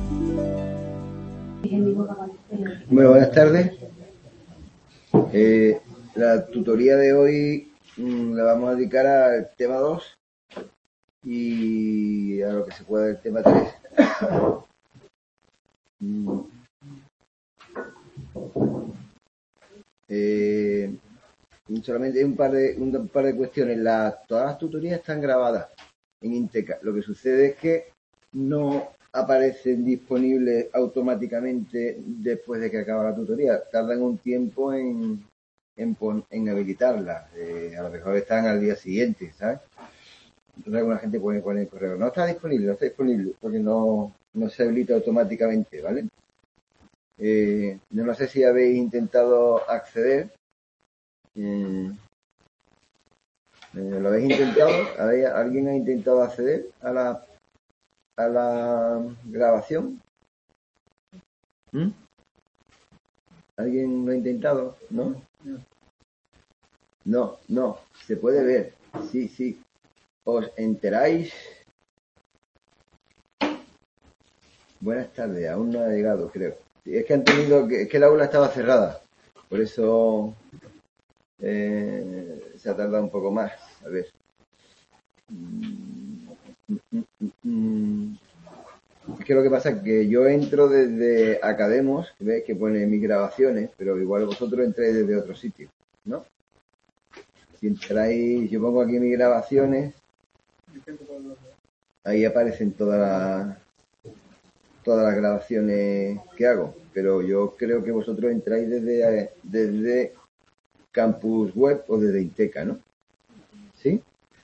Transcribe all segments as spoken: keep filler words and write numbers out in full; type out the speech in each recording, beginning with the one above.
Bueno, buenas tardes. Eh, la tutoría de hoy mmm, la vamos a dedicar al tema dos y a lo que se pueda del tema tres. Mm. Eh, solamente hay un par de, un par de cuestiones. La, todas las tutorías están grabadas en Inteca. Lo que sucede es que no aparecen disponibles automáticamente después de que acaba la tutoría. Tardan un tiempo en, en, en habilitarlas. Eh, a lo mejor están al día siguiente, ¿sabes? Entonces alguna gente puede poner el correo. No está disponible, no está disponible, porque no, no se habilita automáticamente, ¿vale? Eh, yo no sé si habéis intentado acceder. Eh, ¿Lo habéis intentado? ¿Habéis, ¿Alguien ha intentado acceder a la a la grabación? ¿Mm? ¿Alguien lo ha intentado? ¿No? No, no, se puede ver. Sí, sí. ¿Os enteráis? Buenas tardes, aún no ha llegado, creo. Es que han tenido que, es que el aula estaba cerrada, por eso eh, se ha tardado un poco más. A ver. Mm, mm, mm, mm. Es que lo que pasa es que yo entro desde Academos, ¿ves? Que pone mis grabaciones, pero igual vosotros entráis desde otro sitio, ¿no? Si entráis, yo pongo aquí mis grabaciones, ahí aparecen todas las todas las grabaciones que hago, pero yo creo que vosotros entráis desde, desde Campus Web o desde Inteca, ¿no? ¿Sí?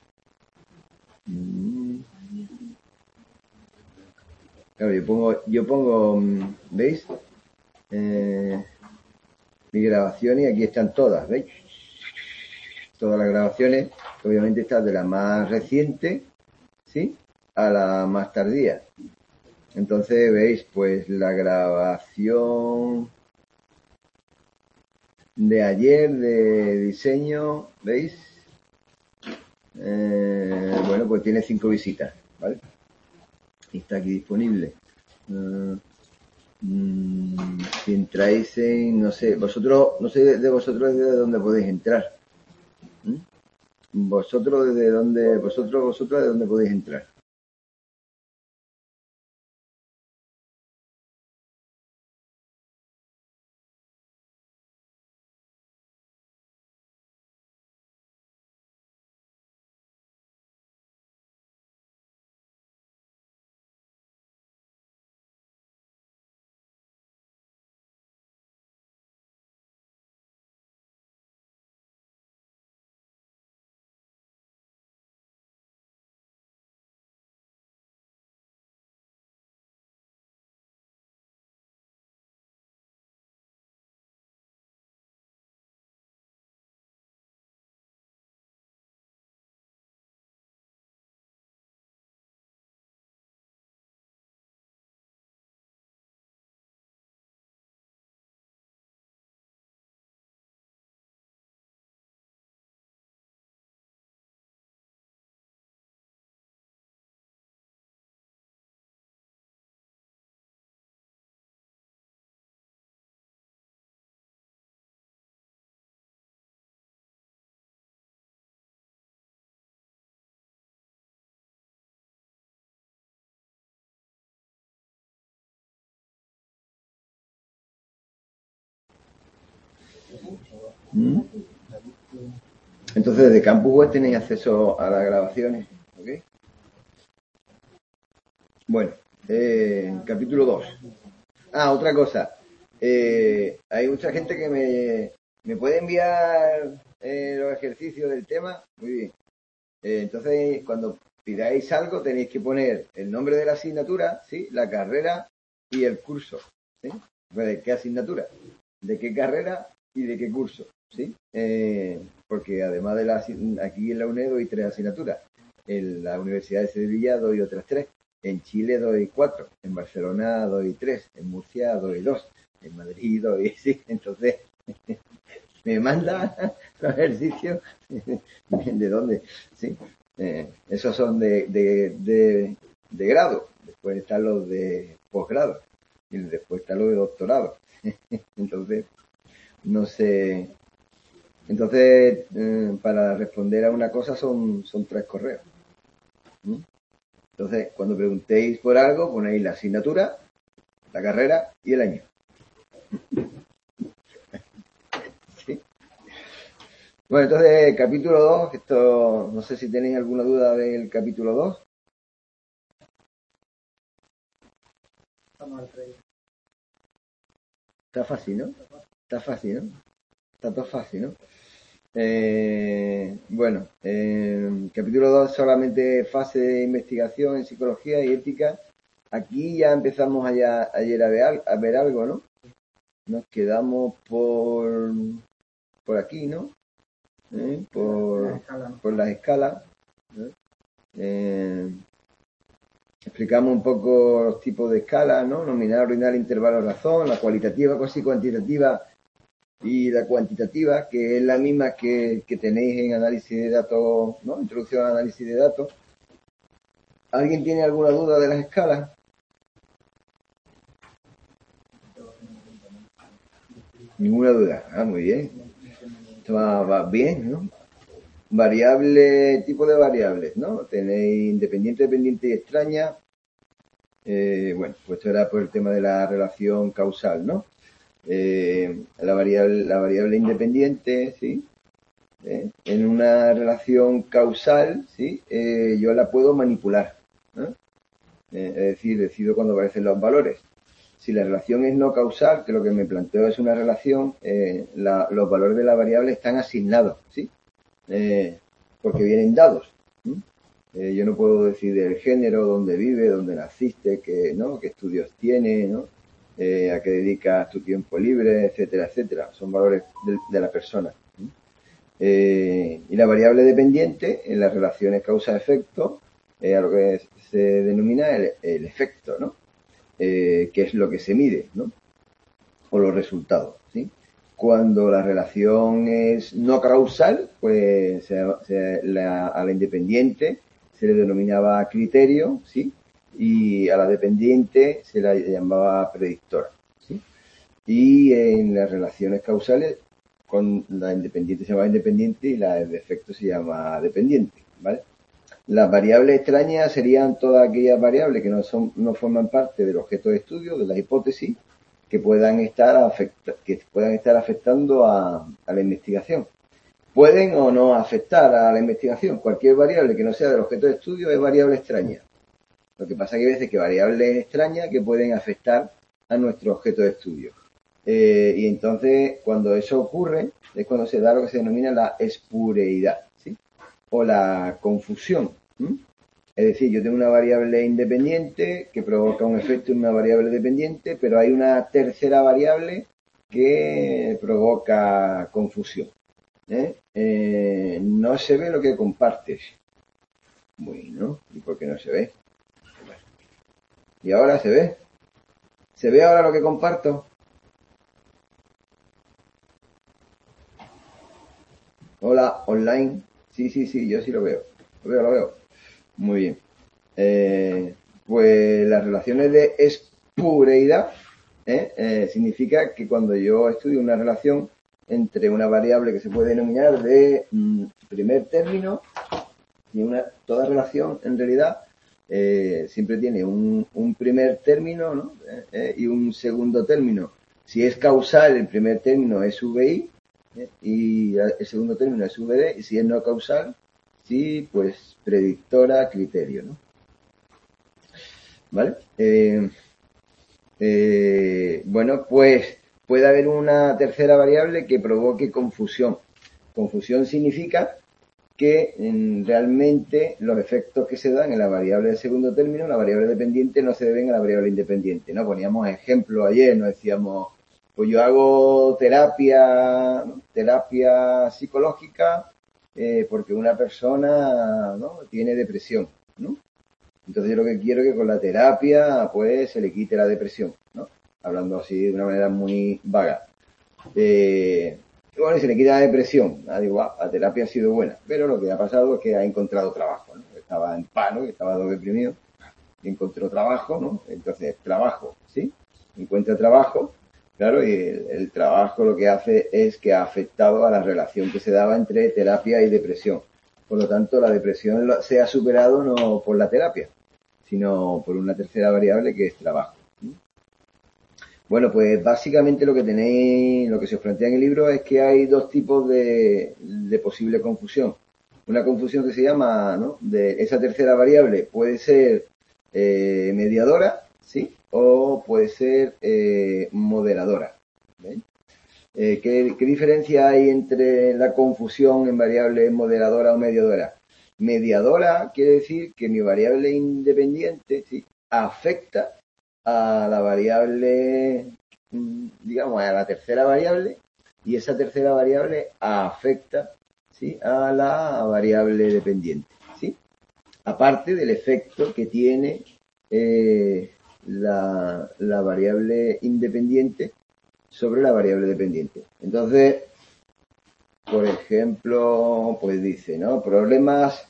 Claro, yo pongo, yo pongo, ¿veis? Eh, mi grabación y aquí están todas, ¿veis? Todas las grabaciones, obviamente están de la más reciente, ¿sí? A la más tardía. Entonces, veis, pues la grabación de ayer de diseño, ¿veis? Eh, bueno, pues tiene cinco visitas, ¿vale? Y está aquí disponible. Uh, mm, si entráis en, no sé, vosotros, no sé de vosotros desde dónde podéis entrar. ¿Mm? Vosotros desde dónde, vosotros, vosotros de dónde podéis entrar. ¿Mm? Entonces, desde Campus Web tenéis acceso a las grabaciones, ¿ok? Bueno, eh, capítulo dos. Ah, otra cosa. Eh, hay mucha gente que me, me puede enviar eh, los ejercicios del tema. Muy bien. Eh, entonces, cuando pidáis algo, tenéis que poner el nombre de la asignatura, ¿sí? La carrera y el curso, ¿sí? ¿De qué asignatura? ¿De qué carrera y de qué curso? ¿Sí? Eh, porque además de la, aquí en la UNED doy tres asignaturas. En la Universidad de Sevilla doy otras tres. En Chile doy cuatro. En Barcelona doy tres. En Murcia doy dos. En Madrid doy, sí. Entonces, me manda los ejercicios. ¿De dónde? Sí. Eh, esos son de, de, de, de grado. después están los de posgrado y después están los de doctorado. Entonces, no sé. Entonces, eh, para responder a una cosa son, son tres correos. ¿Mm? Entonces, cuando preguntéis por algo, ponéis la asignatura, la carrera y el año. ¿Sí? Bueno, entonces, capítulo dos, esto, no sé si tenéis alguna duda del capítulo dos. Está fácil, ¿no? Está fácil, ¿no? Está todo fácil, ¿no? Eh, bueno, eh, capítulo dos solamente fase de investigación en psicología y ética. Aquí ya empezamos allá, ayer a ver, a ver algo, ¿no? Nos quedamos por por aquí, ¿no? ¿Eh? Por, por las escalas. ¿No? Eh, explicamos un poco los tipos de escalas, ¿no? Nominal, ordinal, intervalo, razón, la cualitativa, cuasi cuantitativa y la cuantitativa, que es la misma que, que tenéis en análisis de datos, ¿no? Introducción al análisis de datos. ¿Alguien tiene alguna duda de las escalas? Ninguna duda. Ah, muy bien. Esto va, va bien, ¿no? Variable, tipo de variables, ¿no? Tenéis independiente, dependiente y extraña. Eh, bueno, pues esto era por el tema de la relación causal, ¿no? Eh, la variable, la variable independiente, ¿sí? Eh, en una relación causal, ¿sí? Eh, yo la puedo manipular, ¿no? Eh, es decir, decido cuando aparecen los valores. Si la relación es no causal, que lo que me planteo es una relación, eh, la, los valores de la variable están asignados, ¿sí? Eh, porque vienen dados. ¿sí? Eh, yo no puedo decir el género, dónde vive, dónde naciste, qué, ¿no? qué estudios tiene, ¿no? Eh, a qué dedicas tu tiempo libre, etcétera, etcétera. Son valores de, de la persona. ¿sí? Eh, y la variable dependiente en las relaciones causa-efecto, eh, a lo que se denomina el, el efecto, ¿no? Eh, que es lo que se mide, ¿no? O los resultados, ¿sí? Cuando la relación es no causal, pues se, se, la, a la independiente se le denominaba criterio, ¿sí? Y a la dependiente se la llamaba predictora, ¿sí? Y en las relaciones causales, con la independiente se llama independiente y la de efecto se llama dependiente, ¿vale? Las variables extrañas serían todas aquellas variables que no son, no forman parte del objeto de estudio, de la hipótesis, que puedan estar afecta, que puedan estar afectando a, a la investigación. Pueden o no afectar a la investigación. Cualquier variable que no sea del objeto de estudio es variable extraña. Lo que pasa es que hay veces que variables extrañas que pueden afectar a nuestro objeto de estudio. Eh, y entonces, cuando eso ocurre, es cuando se da lo que se denomina la espureidad, ¿sí? O la confusión. ¿sí? Es decir, yo tengo una variable independiente que provoca un efecto en una variable dependiente, pero hay una tercera variable que provoca confusión. ¿eh? Eh, no se ve lo que compartes. Bueno, ¿y por qué no se ve? ¿Y ahora se ve? ¿Se ve ahora lo que comparto? Hola, online. Sí, sí, sí, yo sí lo veo. Lo veo, lo veo. Muy bien. Eh, pues las relaciones de espureidad ¿eh? Eh, significa que cuando yo estudio una relación entre una variable que se puede denominar de mm, primer término y una toda relación en realidad eh, siempre tiene un, un primer término ¿no? eh, eh, y un segundo término. Si es causal, el primer término es V I ¿eh? y el segundo término es V D, y si es no causal, sí, pues predictora, criterio, ¿no? ¿Vale? Eh, eh, bueno, pues puede haber una tercera variable que provoque confusión. Confusión significa que mm, realmente los efectos que se dan en la variable de segundo término, la variable dependiente, no se deben a la variable independiente, ¿no? Poníamos ejemplo ayer, nos decíamos, pues yo hago terapia, ¿no? terapia psicológica eh, porque una persona ¿no? tiene depresión, ¿no? Entonces yo lo que quiero es que con la terapia pues se le quite la depresión, ¿no? Hablando así de una manera muy vaga. Eh, bueno, y se le quita la depresión. Ah, digo, ah, la terapia ha sido buena. Pero lo que ha pasado es que ha encontrado trabajo, ¿no? Estaba en paro, estaba deprimido. encontró trabajo, ¿no? Entonces, trabajo, ¿sí? Encuentra trabajo, claro, y el, el trabajo lo que hace es que ha afectado a la relación que se daba entre terapia y depresión. Por lo tanto, la depresión se ha superado no por la terapia, sino por una tercera variable que es trabajo. Bueno, pues básicamente lo que tenéis, lo que se os plantea en el libro es que hay dos tipos de, de posible confusión. Una confusión que se llama, ¿no?, de esa tercera variable puede ser eh, mediadora, ¿sí? O puede ser eh, moderadora. ¿Ven? Eh, ¿qué, ¿Qué diferencia hay entre la confusión en variable moderadora o mediadora? Mediadora quiere decir que mi variable independiente, ¿sí?, afecta a la variable, digamos, a la tercera variable, y esa tercera variable afecta, ¿sí?, a la variable dependiente, ¿sí? Aparte del efecto que tiene eh, la, la variable independiente sobre la variable dependiente. Entonces, por ejemplo, pues dice, ¿no?, problemas...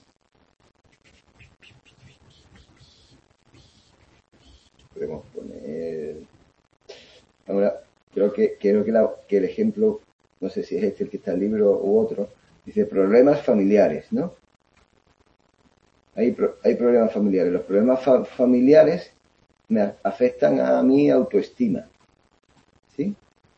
Podemos poner... Ahora, creo que, creo que, la, que el ejemplo, no sé si es este el que está en el libro u otro, dice problemas familiares, ¿no? Hay, pro, hay problemas familiares. Los problemas fa familiares me afectan a mi autoestima, ¿sí?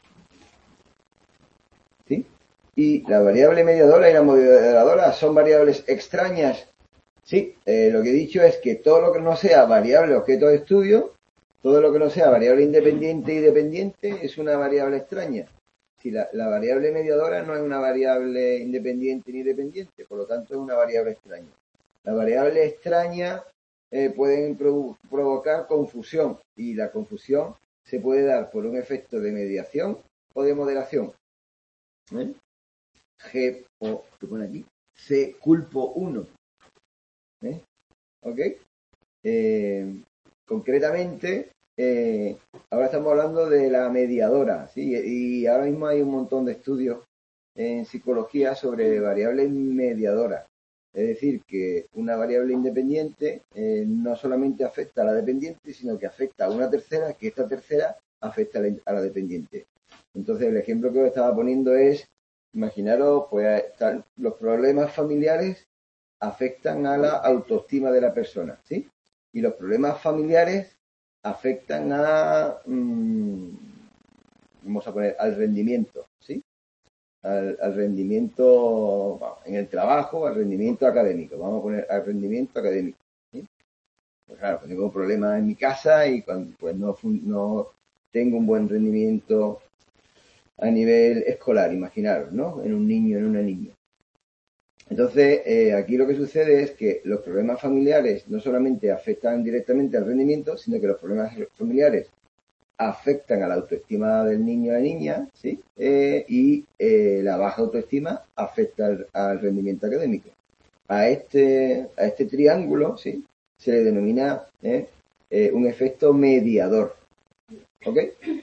¿Sí? Y la variable mediadora y la moderadora son variables extrañas. Sí, eh, lo que he dicho es que todo lo que no sea variable objeto de estudio, todo lo que no sea variable independiente y dependiente es una variable extraña. Si la, la variable mediadora no es una variable independiente ni dependiente, por lo tanto es una variable extraña. La variable extraña eh, pueden provo provocar confusión, y la confusión se puede dar por un efecto de mediación o de moderación. ¿Eh? G, o, ¿qué pone aquí? C culpo uno. ¿Eh? ¿Ok? Eh, concretamente, eh, ahora estamos hablando de la mediadora, ¿sí? Y ahora mismo hay un montón de estudios en psicología sobre variables mediadoras. Es decir, que una variable independiente eh, no solamente afecta a la dependiente, sino que afecta a una tercera, que esta tercera afecta a la, a la dependiente. Entonces, el ejemplo que os estaba poniendo es, imaginaros, pues están los problemas familiares afectan a la autoestima de la persona, ¿sí? Y los problemas familiares afectan a, mmm, vamos a poner, al rendimiento, ¿sí? Al, al rendimiento, bueno, en el trabajo, al rendimiento académico, vamos a poner al rendimiento académico, ¿sí? Pues claro, pues tengo problemas en mi casa y cuando, pues no, no tengo un buen rendimiento a nivel escolar, imaginaros, ¿no? En un niño, en una niña. Entonces, eh, aquí lo que sucede es que los problemas familiares no solamente afectan directamente al rendimiento, sino que los problemas familiares afectan a la autoestima del niño o la niña, ¿sí? Eh, y eh, la baja autoestima afecta al, al rendimiento académico. A este, a este triángulo, ¿sí?, se le denomina eh, eh, un efecto mediador, ¿ok?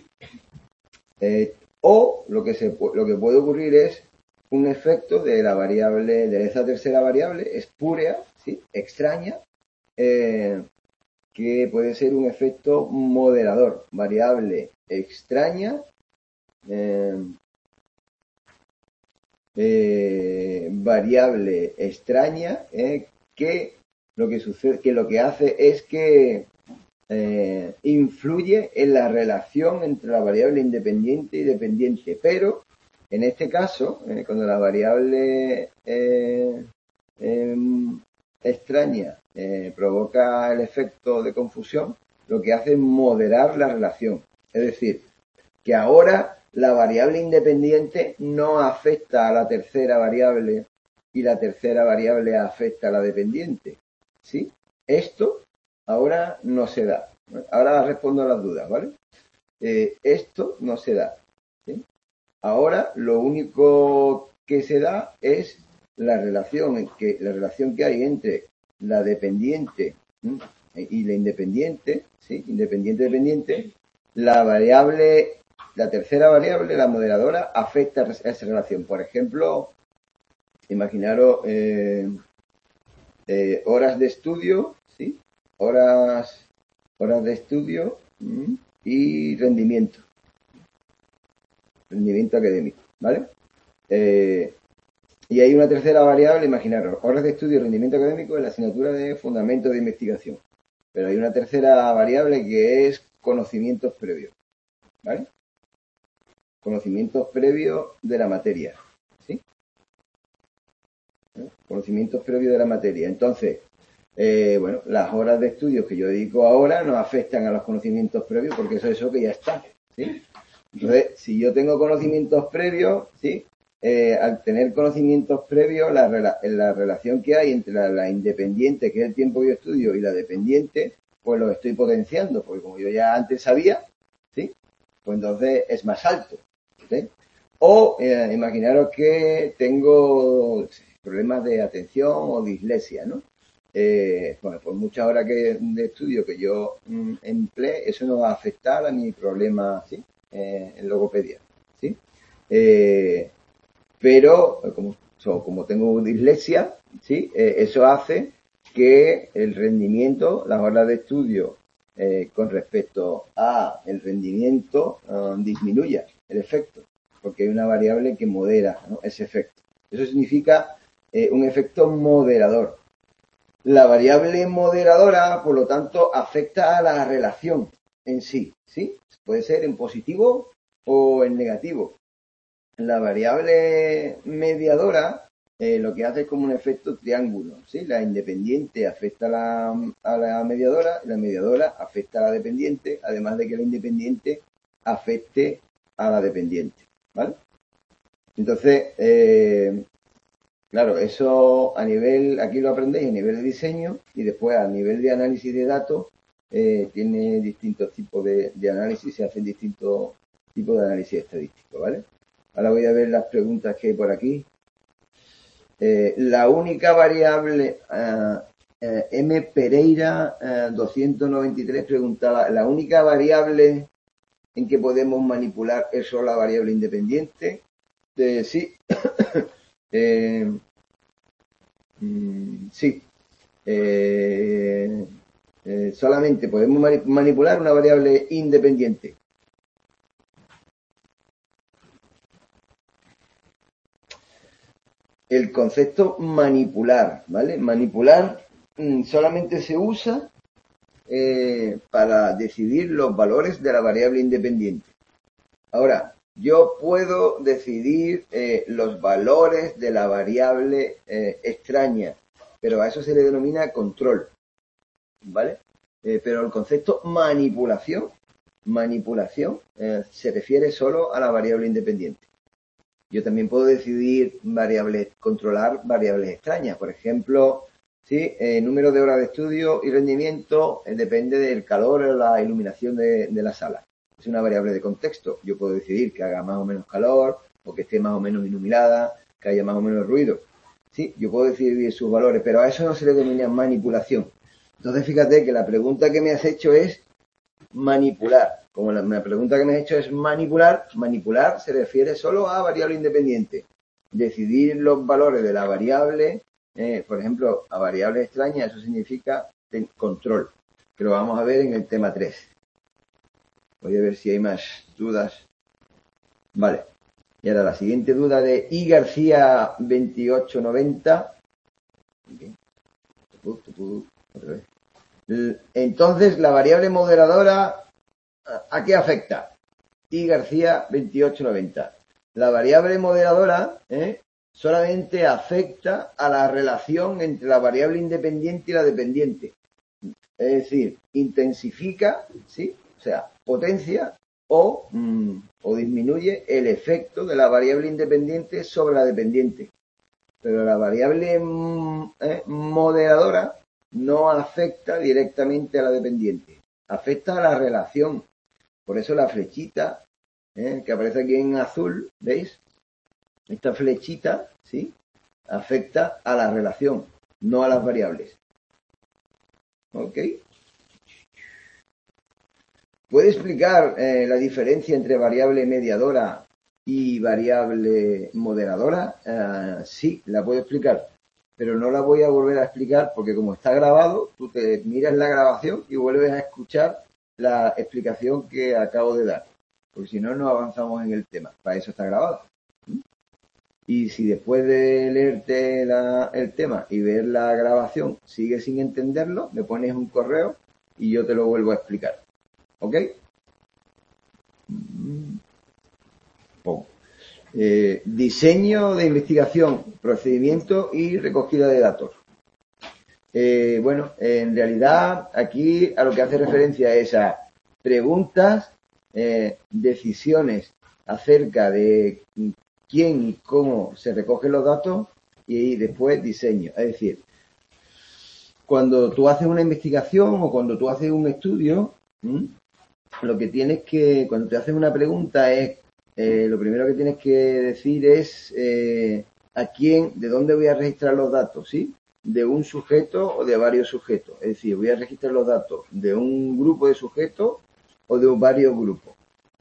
Eh, o lo que, se, lo que puede ocurrir es un efecto de la variable, de esa tercera variable, espúrea, ¿sí?, extraña, eh, que puede ser un efecto moderador, variable extraña, eh, eh, variable extraña, eh, que lo que sucede, que lo que hace es que eh, influye en la relación entre la variable independiente y dependiente, pero en este caso, eh, cuando la variable eh, eh, extraña eh, provoca el efecto de confusión, lo que hace es moderar la relación. Es decir, que ahora la variable independiente no afecta a la tercera variable y la tercera variable afecta a la dependiente, ¿sí? Esto ahora no se da. Ahora respondo a las dudas, ¿vale? Eh, esto no se da, ¿sí? Ahora lo único que se da es la relación que la relación que hay entre la dependiente ¿sí?, y la independiente, ¿sí? Independiente dependiente, la variable, la tercera variable, la moderadora, afecta a esa relación. Por ejemplo, imaginaros eh, eh, horas de estudio, ¿sí?, horas, horas de estudio y rendimiento. Rendimiento académico, ¿vale? Eh, y hay una tercera variable, imaginaros, horas de estudio y rendimiento académico en la asignatura de fundamentos de investigación. Pero hay una tercera variable que es conocimientos previos, ¿vale? Conocimientos previos de la materia, ¿sí? ¿Eh? Conocimientos previos de la materia. Entonces, eh, bueno, las horas de estudio que yo dedico ahora no afectan a los conocimientos previos porque eso es eso que ya está, ¿sí? Entonces, si yo tengo conocimientos previos, ¿sí? Eh, al tener conocimientos previos, la, la relación que hay entre la, la independiente, que es el tiempo que yo estudio, y la dependiente, pues lo estoy potenciando, porque como yo ya antes sabía, ¿sí? Pues entonces es más alto, ¿sí? O eh, imaginaros que tengo problemas de atención o dislexia, ¿no? Eh, bueno, por muchas horas que, de estudio que yo mm, empleé, eso no va a afectar a mi problema, ¿sí? Eh, en logopedia, ¿sí? Eh, pero como, so, como tengo dislexia, ¿sí? Eh, eso hace que el rendimiento, las horas de estudio eh, con respecto a el rendimiento uh, disminuya el efecto, porque hay una variable que modera, ¿no? Ese efecto. Eso significa eh, un efecto moderador. La variable moderadora, por lo tanto, afecta a la relación en sí, ¿sí? Puede ser en positivo o en negativo. La variable mediadora eh, lo que hace es como un efecto triángulo, ¿sí? La independiente afecta a la, a la mediadora, la mediadora afecta a la dependiente, además de que la independiente afecte a la dependiente, ¿vale? Entonces, eh, claro, eso a nivel, aquí lo aprendéis a nivel de diseño y después a nivel de análisis de datos eh, tiene distintos tipos de, de análisis, se hacen distintos tipos de análisis estadístico, ¿vale? Ahora voy a ver las preguntas que hay por aquí. Eh, la única variable, uh, uh, M. Pereira uh, doscientos noventa y tres preguntaba, ¿la única variable en que podemos manipular es solo la variable independiente? Eh, sí. eh, mm, sí. Eh, eh, solamente podemos manipular una variable independiente. El concepto manipular, ¿vale? Manipular mmm, solamente se usa eh, para decidir los valores de la variable independiente. Ahora, yo puedo decidir eh, los valores de la variable eh, extraña, pero a eso se le denomina control, ¿vale? Eh, pero el concepto manipulación, manipulación eh, se refiere solo a la variable independiente. Yo también puedo decidir variables, controlar variables extrañas. Por ejemplo, ¿sí? El número de horas de estudio y rendimiento eh, depende del calor o la iluminación de, de la sala. Es una variable de contexto. Yo puedo decidir que haga más o menos calor o que esté más o menos iluminada, que haya más o menos ruido. Sí, yo puedo decidir sus valores, pero a eso no se le denomina manipulación. Entonces, fíjate que la pregunta que me has hecho es manipular. Como la, la pregunta que me has hecho es manipular, manipular se refiere solo a variable independiente. Decidir los valores de la variable, eh, por ejemplo, a variable extraña, eso significa control, que lo vamos a ver en el tema tres. Voy a ver si hay más dudas. Vale. Y ahora la siguiente duda de I. García veintiocho noventa. Entonces, la variable moderadora, ¿a qué afecta? I. García veintiocho noventa. La variable moderadora ¿eh? solamente afecta a la relación entre la variable independiente y la dependiente. Es decir, intensifica, ¿sí? O sea, potencia o, mmm, o disminuye el efecto de la variable independiente sobre la dependiente. Pero la variable mmm, eh, moderadora no afecta directamente a la dependiente. Afecta a la relación. Por eso la flechita ¿eh? que aparece aquí en azul, ¿veis? Esta flechita, ¿sí? Afecta a la relación, no a las variables. ¿Ok? ¿Puede explicar eh, la diferencia entre variable mediadora y variable moderadora? Uh, sí, la puedo explicar. pero no la voy a volver a explicar porque como está grabado, tú te miras la grabación y vuelves a escuchar la explicación que acabo de dar, porque si no, no avanzamos en el tema. Para eso está grabado. Y si después de leerte la, el tema y ver la grabación sigues sin entenderlo, me pones un correo y yo te lo vuelvo a explicar. ¿Ok? Pongo. Eh, diseño de investigación, procedimiento y recogida de datos. Eh, bueno, en realidad aquí a lo que hace referencia es a preguntas, eh, decisiones acerca de quién y cómo se recogen los datos y después diseño. Es decir, cuando tú haces una investigación o cuando tú haces un estudio, ¿m? lo que tienes que, cuando te haces una pregunta es, eh, lo primero que tienes que decir es eh, a quién, de dónde voy a registrar los datos, ¿sí? De un sujeto o de varios sujetos. Es decir, voy a registrar los datos de un grupo de sujetos o de varios grupos.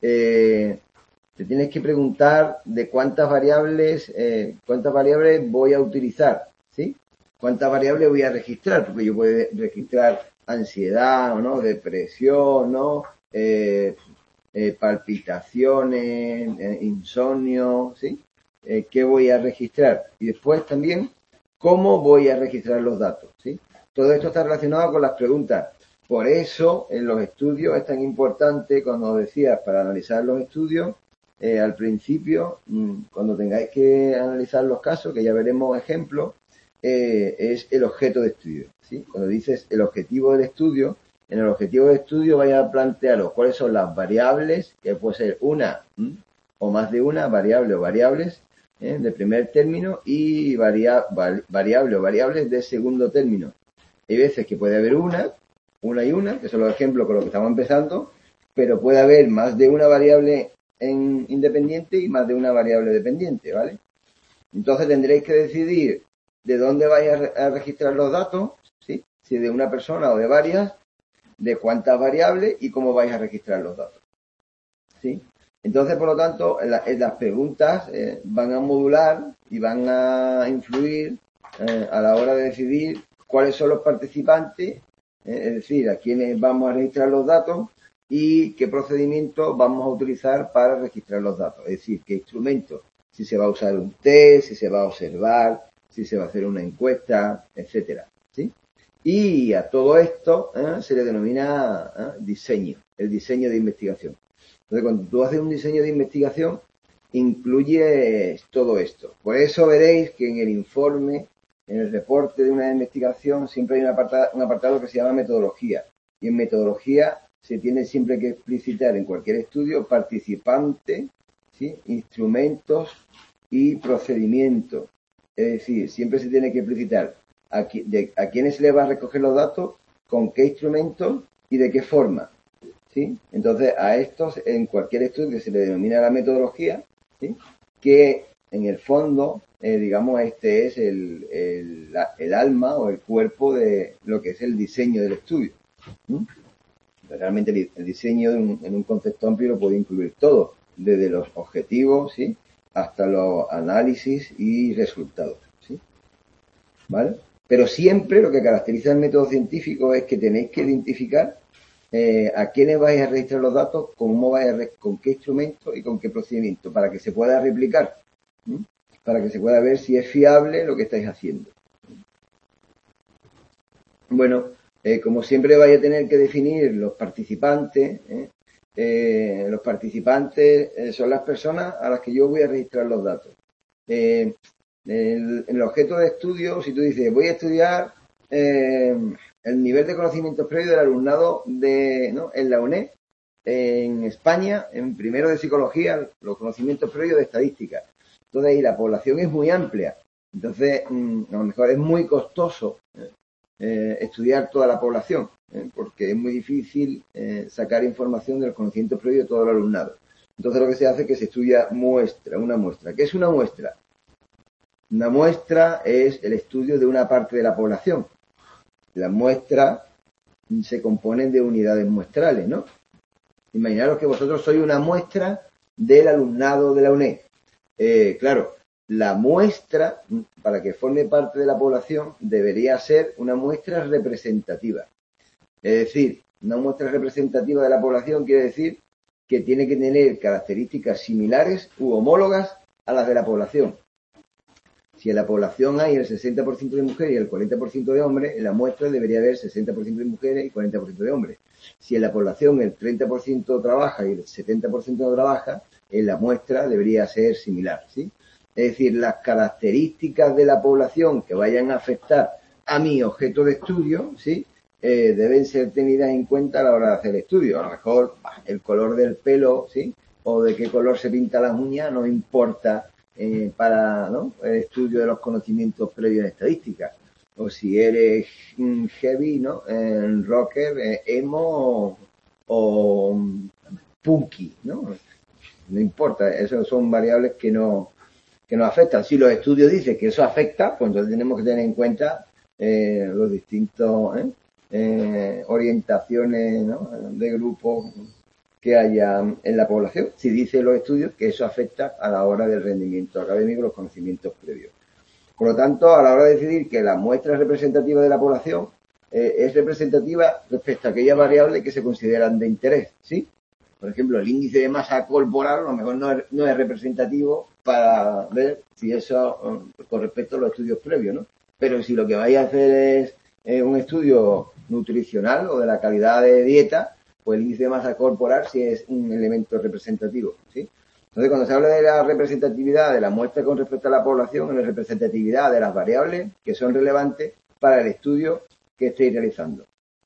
Eh, te tienes que preguntar de cuántas variables, eh, cuántas variables voy a utilizar, ¿sí? Cuántas variables voy a registrar, porque yo puedo registrar ansiedad, ¿no? Depresión, ¿no? Eh, eh, palpitaciones, eh, insomnio, ¿sí? Eh, ¿Qué voy a registrar? Y después también, ¿cómo voy a registrar los datos? ¿Sí? Todo esto está relacionado con las preguntas. Por eso, en los estudios es tan importante, cuando decías, para analizar los estudios, eh, al principio, mmm, cuando tengáis que analizar los casos, que ya veremos ejemplos, eh, es el objeto de estudio, ¿sí? Cuando dices el objetivo del estudio, en el objetivo de estudio vaya a plantearos cuáles son las variables, que puede ser una ¿m? o más de una variable o variables ¿eh? de primer término y varia, vari, variable o variables de segundo término. Hay veces que puede haber una, una y una, que son los ejemplos con los que estamos empezando, pero puede haber más de una variable en independiente y más de una variable dependiente, ¿vale? Entonces tendréis que decidir de dónde vais a, re a registrar los datos, ¿sí? Si de una persona o de varias, de cuántas variables y cómo vais a registrar los datos, ¿sí? Entonces, por lo tanto, en, la, en las preguntas eh, van a modular y van a influir eh, a la hora de decidir cuáles son los participantes, eh, es decir, a quiénes vamos a registrar los datos y qué procedimiento vamos a utilizar para registrar los datos, es decir, qué instrumento, si se va a usar un test, si se va a observar, si se va a hacer una encuesta, etcétera, ¿sí? Y a todo esto ¿eh? se le denomina ¿eh? diseño, el diseño de investigación. Entonces, cuando tú haces un diseño de investigación, incluyes todo esto. Por eso veréis que en el informe, en el reporte de una investigación, siempre hay un apartado, un apartado que se llama metodología. Y en metodología se tiene siempre que explicitar en cualquier estudio participante, ¿sí? Instrumentos y procedimientos. Es decir, siempre se tiene que explicitar a, de, a quiénes se les va a recoger los datos, con qué instrumentos y de qué forma, ¿sí? Entonces, a estos, en cualquier estudio se le denomina la metodología, ¿sí? Que en el fondo, eh, digamos, este es el, el, la, el alma o el cuerpo de lo que es el diseño del estudio, ¿sí? Realmente el, el diseño de un, en un concepto amplio lo puede incluir todo, desde los objetivos, ¿sí? Hasta los análisis y resultados, ¿sí? ¿Vale? Pero siempre lo que caracteriza el método científico es que tenéis que identificar eh, a quiénes vais a registrar los datos, cómo vais a con qué instrumento y con qué procedimiento, para que se pueda replicar, ¿sí? Para que se pueda ver si es fiable lo que estáis haciendo. Bueno, eh, como siempre vais a tener que definir los participantes, ¿eh? Eh, los participantes eh, son las personas a las que yo voy a registrar los datos. Eh, el, el objeto de estudio, si tú dices, voy a estudiar eh, el nivel de conocimientos previos del alumnado de, ¿no? en la UNED, en España, en primero de psicología, los conocimientos previos de estadística. Entonces ahí la población es muy amplia. Entonces, mmm, a lo mejor es muy costoso eh, estudiar toda la población, ¿eh? porque es muy difícil eh, sacar información de los conocimientos previos de todo el alumnado. Entonces lo que se hace es que se estudia muestra, una muestra. ¿Qué es una muestra? Una muestra es el estudio de una parte de la población. Las muestras se componen de unidades muestrales, ¿no? Imaginaros que vosotros sois una muestra del alumnado de la UNED. Eh, claro, la muestra, para que forme parte de la población, debería ser una muestra representativa. Es decir, una muestra representativa de la población quiere decir que tiene que tener características similares u homólogas a las de la población. Si en la población hay el sesenta por ciento de mujeres y el cuarenta por ciento de hombres, en la muestra debería haber sesenta por ciento de mujeres y cuarenta por ciento de hombres. Si en la población el treinta por ciento trabaja y el setenta por ciento no trabaja, en la muestra debería ser similar, ¿sí? Es decir, las características de la población que vayan a afectar a mi objeto de estudio, ¿sí? Eh, deben ser tenidas en cuenta a la hora de hacer estudio. A lo mejor bah, el color del pelo, ¿sí? O de qué color se pinta las uñas no importa eh, para, ¿no?, el estudio de los conocimientos previos en estadística. O si eres heavy, ¿no?, en rocker, eh, emo o, o punky, ¿no? No importa, esas son variables que no que nos afectan. Si los estudios dicen que eso afecta, pues entonces tenemos que tener en cuenta eh, los distintos ¿eh? Eh, orientaciones, ¿no?, de grupos que haya en la población. Si dicen los estudios que eso afecta a la hora del rendimiento académico, los conocimientos previos. Por lo tanto, a la hora de decidir que la muestra representativa de la población eh, es representativa respecto a aquellas variables que se consideran de interés, ¿sí? Por ejemplo, el índice de masa corporal a lo mejor no es, no es representativo para ver si eso con respecto a los estudios previos, ¿no? Pero si lo que vais a hacer es eh, un estudio nutricional o de la calidad de dieta, pues el índice de masa corporal sí es un elemento representativo, ¿sí? Entonces, cuando se habla de la representatividad de la muestra con respecto a la población, es la representatividad de las variables que son relevantes para el estudio que estéis realizando.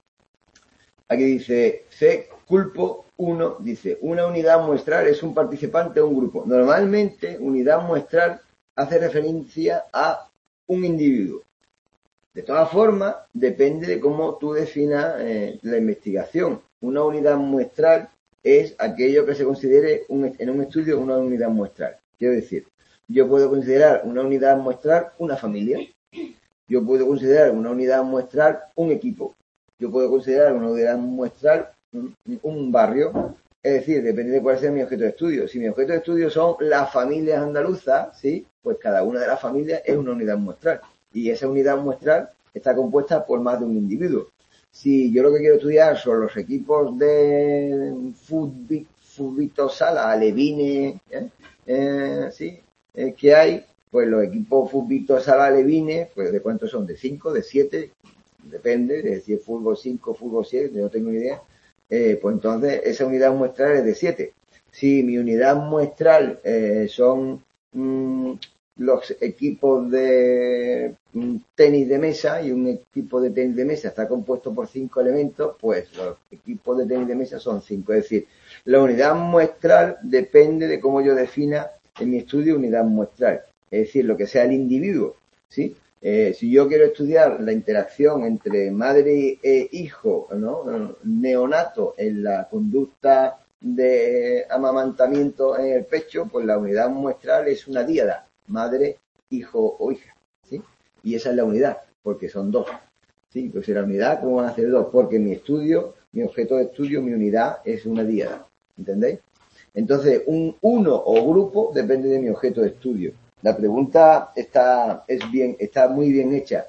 Aquí dice C. Culpo uno, dice, una unidad muestral es un participante o un grupo. Normalmente, unidad muestral hace referencia a un individuo. De todas formas, depende de cómo tú definas eh, la investigación. Una unidad muestral es aquello que se considere un, en un estudio una unidad muestral. Quiero decir, yo puedo considerar una unidad muestral una familia. Yo puedo considerar una unidad muestral un equipo. Yo puedo considerar una unidad muestral un, un barrio. Es decir, depende de cuál sea mi objeto de estudio. Si mi objeto de estudio son las familias andaluzas, ¿sí?, pues cada una de las familias es una unidad muestral. Y esa unidad muestral está compuesta por más de un individuo. Si yo lo que quiero estudiar son los equipos de fútbol, fútbol sala, alevines, ¿eh? Eh, ¿sí? Eh, que hay, pues los equipos fútbol sala, alevines, pues ¿de cuántos son? ¿De cinco? ¿De siete? Depende, de si es fútbol cinco, fútbol siete, no tengo ni idea. Eh, pues entonces esa unidad muestral es de siete. Si mi unidad muestral eh, son mmm, los equipos de mmm, tenis de mesa y un equipo de tenis de mesa está compuesto por cinco elementos, pues los equipos de tenis de mesa son cinco. Es decir, la unidad muestral depende de cómo yo defina en mi estudio unidad muestral. Es decir, lo que sea el individuo, ¿sí? Eh, si yo quiero estudiar la interacción entre madre e hijo, ¿no?, neonato en la conducta de amamantamiento en el pecho, pues la unidad muestral es una díada, madre, hijo o hija, ¿sí? Y esa es la unidad, porque son dos, ¿sí? Pues la unidad, ¿cómo van a ser dos? Porque mi estudio, mi objeto de estudio, mi unidad es una díada, ¿entendéis? Entonces, un uno o grupo depende de mi objeto de estudio. La pregunta está, es bien, está muy bien hecha.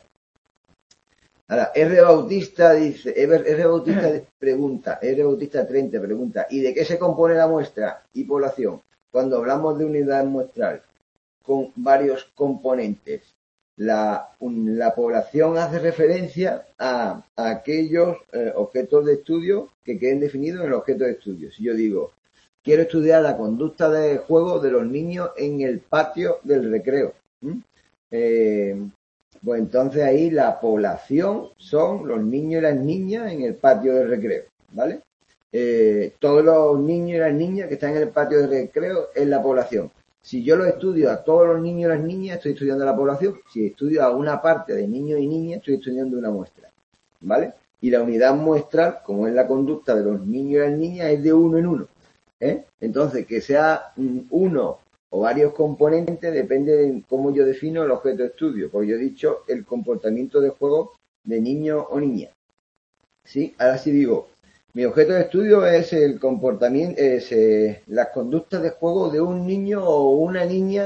Ahora, R. Bautista dice, R. Bautista pregunta, R. Bautista treinta pregunta, ¿y de qué se compone la muestra y población? Cuando hablamos de unidad muestral con varios componentes, la, un, la población hace referencia a, a aquellos eh, objetos de estudio que queden definidos en el objeto de estudio. Si yo digo, quiero estudiar la conducta de juego de los niños en el patio del recreo. ¿Mm? Eh, pues entonces ahí la población son los niños y las niñas en el patio del recreo, ¿vale? Eh, todos los niños y las niñas que están en el patio del recreo es la población. Si yo lo estudio a todos los niños y las niñas, estoy estudiando la población. Si estudio a una parte de niños y niñas, estoy estudiando una muestra, ¿vale? Y la unidad muestral, como es la conducta de los niños y las niñas, es de uno en uno. ¿Eh? Entonces, que sea uno o varios componentes depende de cómo yo defino el objeto de estudio, porque yo he dicho el comportamiento de juego de niño o niña. ¿Sí? Ahora sí digo, mi objeto de estudio es el comportamiento, es eh, las conductas de juego de un niño o una niña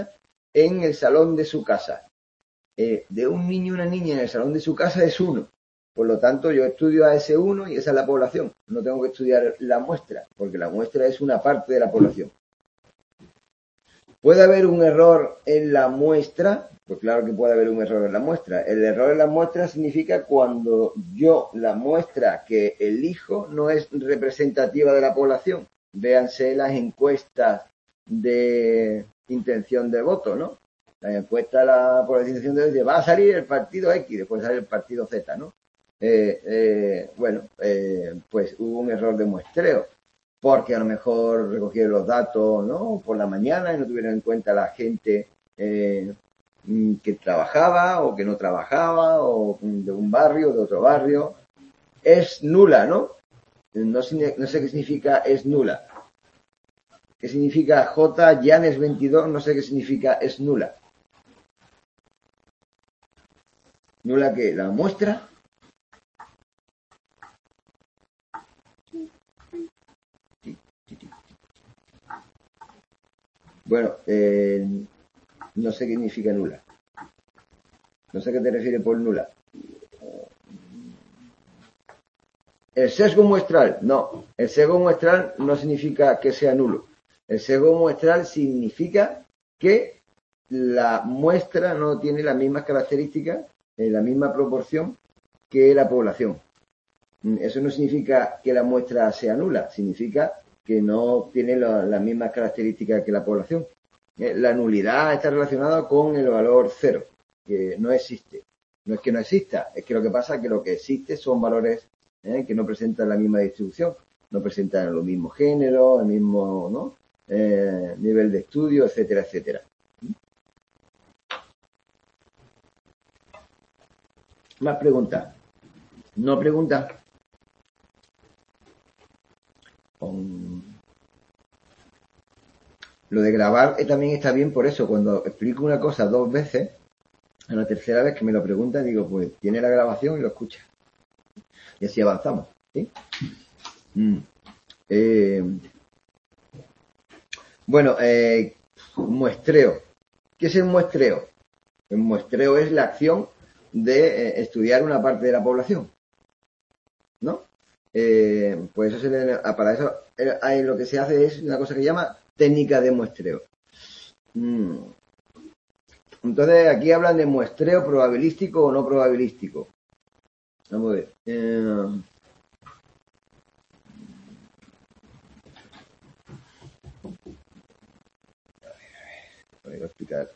en el salón de su casa. Eh, de un niño y una niña en el salón de su casa es uno. Por lo tanto, yo estudio a ese uno y esa es la población. No tengo que estudiar la muestra, porque la muestra es una parte de la población. ¿Puede haber un error en la muestra? Pues claro que puede haber un error en la muestra. El error en la muestra significa cuando yo, la muestra que elijo, no es representativa de la población. Véanse las encuestas de intención de voto, ¿no? La encuesta la, por la intención de voto va a salir el partido X, después sale el partido Z, ¿no? Eh, eh, bueno, eh, pues hubo un error de muestreo, porque a lo mejor recogieron los datos, ¿no?, por la mañana y no tuvieron en cuenta la gente eh, que trabajaba o que no trabajaba, o de un barrio, de otro barrio. Es nula, ¿no? No, no sé qué significa es nula. ¿Qué significa J Llanes veintidós? No sé qué significa es nula. ¿Nula qué? ¿La muestra? Bueno, eh, no sé qué significa nula. No sé a qué te refieres por nula. El sesgo muestral, no. El sesgo muestral no significa que sea nulo. El sesgo muestral significa que la muestra no tiene las mismas características, en la misma proporción que la población. Eso no significa que la muestra sea nula, significa que no tiene la, las mismas características que la población. La nulidad está relacionada con el valor cero, que no existe. No es que no exista, es que lo que pasa es que lo que existe son valores ¿eh? que no presentan la misma distribución, no presentan los mismos géneros, el mismo ¿no? eh, nivel de estudio, etcétera, etcétera. Más preguntas. No preguntas. Con... Lo de grabar también está bien por eso. Cuando explico una cosa dos veces, a la tercera vez que me lo preguntan, digo, pues tiene la grabación y lo escucha. Y así avanzamos. ¿Sí? Mm. Eh, bueno, eh, muestreo. ¿Qué es el muestreo? El muestreo es la acción de eh, estudiar una parte de la población, ¿no? Eh, pues eso se le, para eso eh, lo que se hace es una cosa que se llama técnica de muestreo. Mm. Entonces aquí hablan de muestreo probabilístico o no probabilístico. Vamos a ver. Eh, voy a explicar.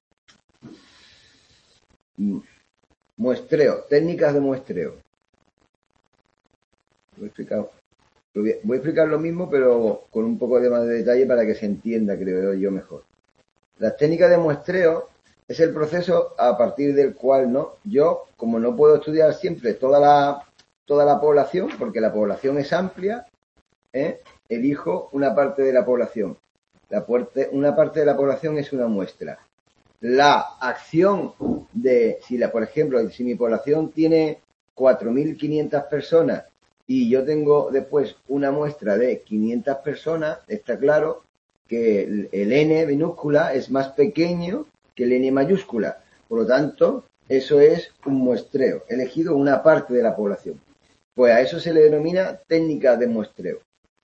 Muestreo, técnicas de muestreo. Voy a explicar, voy a explicar lo mismo, pero con un poco de más de detalle para que se entienda, creo yo, mejor. Las técnicas de muestreo es el proceso a partir del cual, ¿no? Yo, como no puedo estudiar siempre toda la, toda la población, porque la población es amplia, ¿eh? elijo una parte de la población. La puerte, una parte de la población es una muestra. La acción de, si la, por ejemplo, si mi población tiene cuatro mil quinientas personas y yo tengo después una muestra de quinientas personas, está claro que el, el N minúscula es más pequeño que el N mayúscula. Por lo tanto, eso es un muestreo. He elegido una parte de la población. Pues a eso se le denomina técnica de muestreo.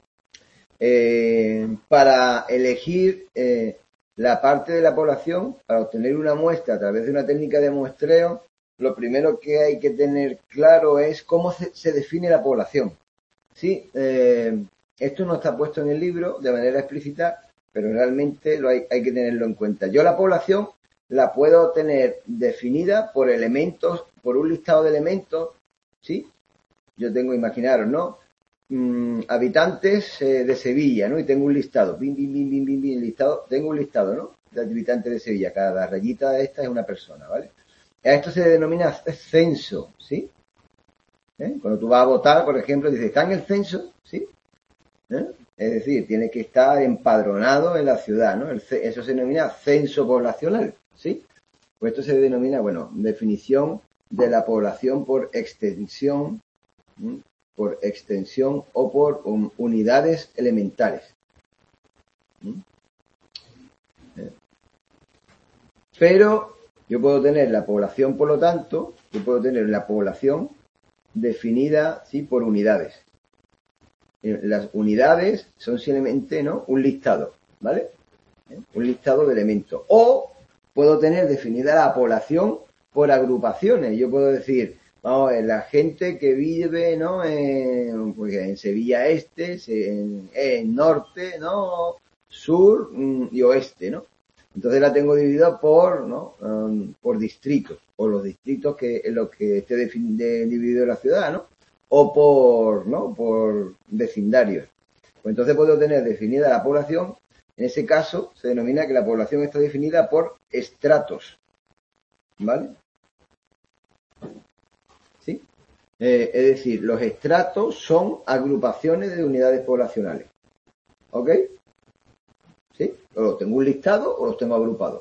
Eh, para elegir eh, la parte de la población, para obtener una muestra a través de una técnica de muestreo, lo primero que hay que tener claro es cómo se, se define la población. Sí, eh, esto no está puesto en el libro de manera explícita, pero realmente lo hay, hay que tenerlo en cuenta. Yo la población la puedo tener definida por elementos, por un listado de elementos, ¿sí? Yo tengo, imaginaros, ¿no? Mm, habitantes eh, de Sevilla, ¿no? Y tengo un listado, bim, bim, bim, bim, bim, bim, listado, tengo un listado, ¿no? De habitantes de Sevilla, cada rayita de esta es una persona, ¿vale? A esto se denomina censo, ¿sí? ¿Eh? Cuando tú vas a votar, por ejemplo, dices, ¿está en el censo? ¿Sí? ¿Eh? Es decir, tiene que estar empadronado en la ciudad, ¿no? El, eso se denomina censo poblacional, ¿sí? Pues esto se denomina, bueno, definición de la población por extensión, ¿sí? por extensión o por um, unidades elementales. ¿Mm? Pero yo puedo tener la población, por lo tanto, yo puedo tener la población definida, ¿sí?, por unidades. Las unidades son simplemente, ¿no?, un listado, ¿vale? Un listado de elementos. O puedo tener definida la población por agrupaciones. Yo puedo decir, vamos a ver, la gente que vive, ¿no?, en, pues, en Sevilla Este, en, en Norte, ¿no?, Sur y Oeste, ¿no? Entonces la tengo dividida por, ¿no?, um, por distritos, por los distritos que en los que esté de, dividido la ciudad, ¿no? O por, ¿no?, por vecindarios. Pues entonces puedo tener definida la población. En ese caso se denomina que la población está definida por estratos, ¿vale? ¿Sí? Eh, es decir, los estratos son agrupaciones de unidades poblacionales, ¿ok? ¿Sí? O los tengo un listado o los tengo agrupados.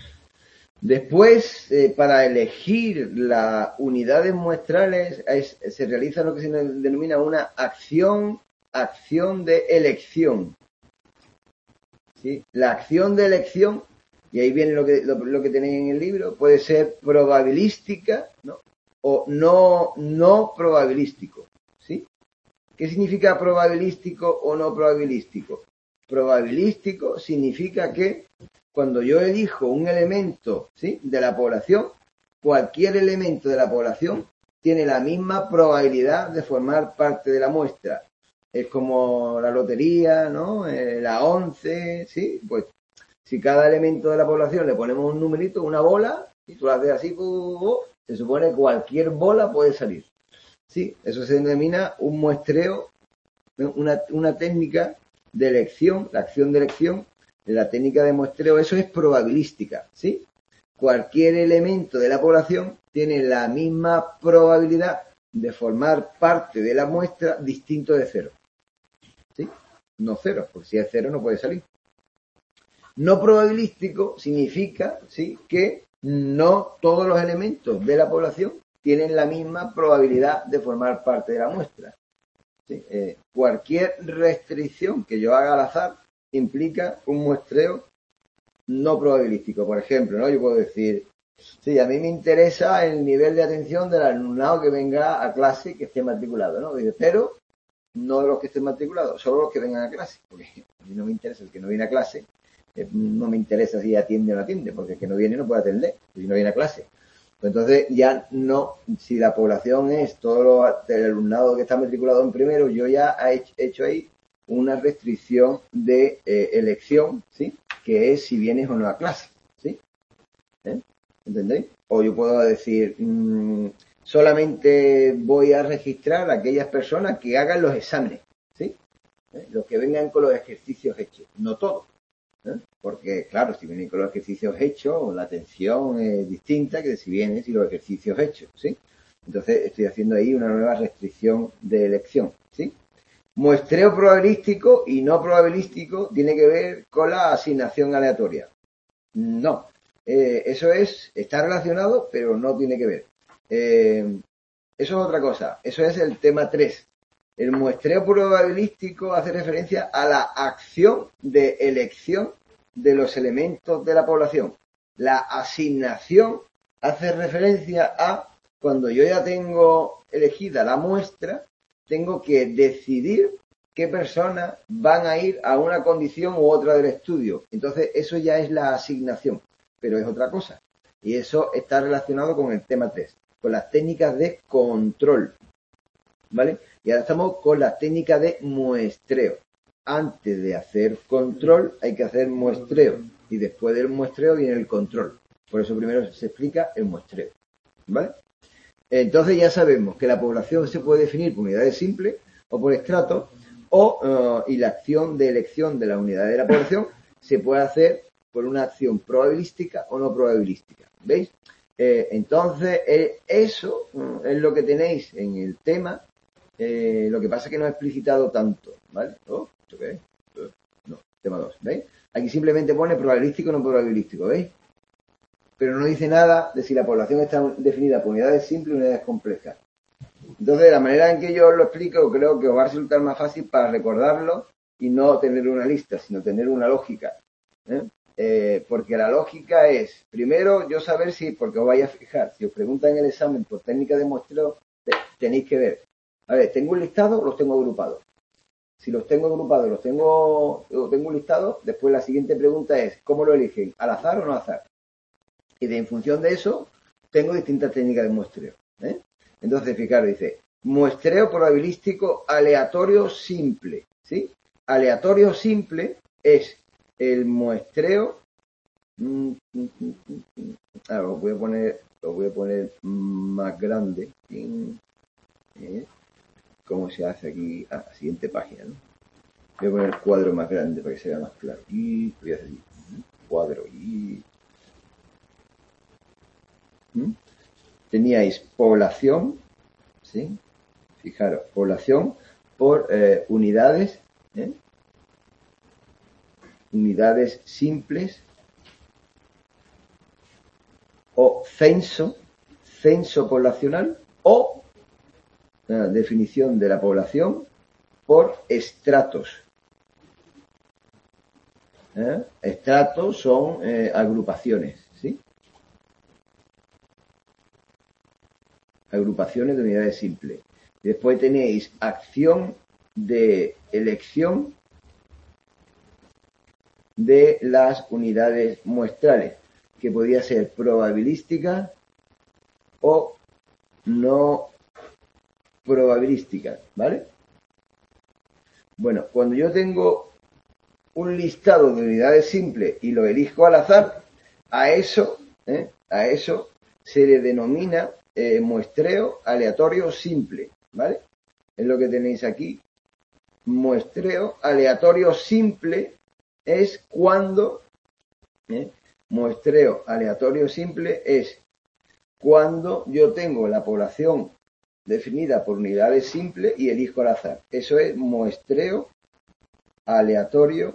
Después, eh, para elegir las unidades muestrales, es, se realiza lo que se denomina una acción, acción de elección. ¿Sí? La acción de elección, y ahí viene lo que, lo, lo que tenéis en el libro, puede ser probabilística, ¿no?, o no, no probabilístico. ¿Sí? ¿Qué significa probabilístico o no probabilístico? Probabilístico significa que cuando yo elijo un elemento, ¿sí?, de la población, cualquier elemento de la población tiene la misma probabilidad de formar parte de la muestra. Es como la lotería, ¿no?, eh, la once, ¿sí? Pues si cada elemento de la población le ponemos un numerito, una bola, y tú la haces así, uh, uh, se supone que cualquier bola puede salir. Sí, eso se denomina un muestreo, una, una técnica de elección, la acción de elección, la técnica de muestreo, eso es probabilística, ¿sí? Cualquier elemento de la población tiene la misma probabilidad de formar parte de la muestra distinto de cero. ¿Sí? No cero, porque si es cero no puede salir. No probabilístico significa, ¿sí?, que no todos los elementos de la población tienen la misma probabilidad de formar parte de la muestra. ¿Sí? Eh, cualquier restricción que yo haga al azar implica un muestreo no probabilístico. Por ejemplo, ¿no?, yo puedo decir, sí, a mí me interesa el nivel de atención del alumnado que venga a clase que esté matriculado, ¿no? Pero no los que estén matriculados, solo los que vengan a clase, porque a mí no me interesa el que no viene a clase, eh, no me interesa si atiende o no atiende, porque el que no viene no puede atender, si no viene a clase. Pues entonces ya no, si la población es todo lo, el alumnado que está matriculado en primero, yo ya he hecho ahí una restricción de eh, elección, ¿sí?, que es si vienes o no a clase, ¿sí? ¿Eh? ¿Entendéis? O yo puedo decir, mmm, solamente voy a registrar a aquellas personas que hagan los exámenes, ¿sí? ¿Eh? Los que vengan con los ejercicios hechos, no todos. ¿Eh? Porque, claro, si vienen con los ejercicios hechos, la atención es distinta que si vienen sin los ejercicios hechos, ¿sí? Entonces estoy haciendo ahí una nueva restricción de elección, ¿sí? Muestreo probabilístico y no probabilístico tiene que ver con la asignación aleatoria. No, eh, eso es, está relacionado, pero no tiene que ver. Eh, eso es otra cosa, eso es el tema tres. El muestreo probabilístico hace referencia a la acción de elección de los elementos de la población. La asignación hace referencia a cuando yo ya tengo elegida la muestra, tengo que decidir qué personas van a ir a una condición u otra del estudio. Entonces, eso ya es la asignación, pero es otra cosa. Y eso está relacionado con el tema tres, con las técnicas de control, ¿vale? Y ahora estamos con las técnicas de muestreo. Antes de hacer control hay que hacer muestreo. Y después del muestreo viene el control. Por eso primero se explica el muestreo, ¿vale? Entonces ya sabemos que la población se puede definir por unidades simples o por estratos, o, uh, y la acción de elección de las unidades de la población se puede hacer por una acción probabilística o no probabilística. ¿Veis? Eh, entonces, eh, eso uh, es lo que tenéis en el tema. Eh, lo que pasa es que no he explicitado tanto, ¿vale? Oh, ¿esto qué es? No, tema dos, ¿veis? Aquí simplemente pone probabilístico o no probabilístico, ¿veis? Pero no dice nada de si la población está definida por unidades simples o unidades complejas. Entonces, de la manera en que yo os lo explico, creo que os va a resultar más fácil para recordarlo y no tener una lista, sino tener una lógica, ¿eh? Eh, porque la lógica es, primero, yo saber si, porque os vais a fijar, si os preguntan en el examen por técnica de muestreo, te, tenéis que ver. A ver, ¿tengo un listado o los tengo agrupados? Si los tengo agrupados, los tengo, los tengo un listado, después la siguiente pregunta es, ¿cómo lo eligen? ¿Al azar o no al azar? Y de, en función de eso, tengo distintas técnicas de muestreo. ¿eh? Entonces, fijaros, dice, muestreo probabilístico aleatorio simple. ¿Sí? Aleatorio simple es el muestreo. Ah, lo voy a poner, lo voy a poner más grande. ¿eh? ¿Cómo se hace aquí? Ah, siguiente página, ¿no? Voy a poner el cuadro más grande para que se vea más claro. Y voy a hacer cuadro y ¿Mm? Teníais población, ¿sí? Fijaros, población por eh, unidades, ¿eh? unidades simples o censo, censo poblacional o eh, definición de la población por estratos. ¿Eh? Estratos son eh, agrupaciones, ¿sí? Agrupaciones de unidades simples. Después tenéis acción de elección de las unidades muestrales, que podría ser probabilística o no probabilística, ¿vale? Bueno, cuando yo tengo un listado de unidades simples y lo elijo al azar, a eso, ¿eh? a eso se le denomina eh, muestreo aleatorio simple, ¿vale? Es lo que tenéis aquí. Muestreo aleatorio simple es cuando, ¿eh? muestreo aleatorio simple es cuando yo tengo la población definida por unidades simples y elijo al azar. Eso es muestreo aleatorio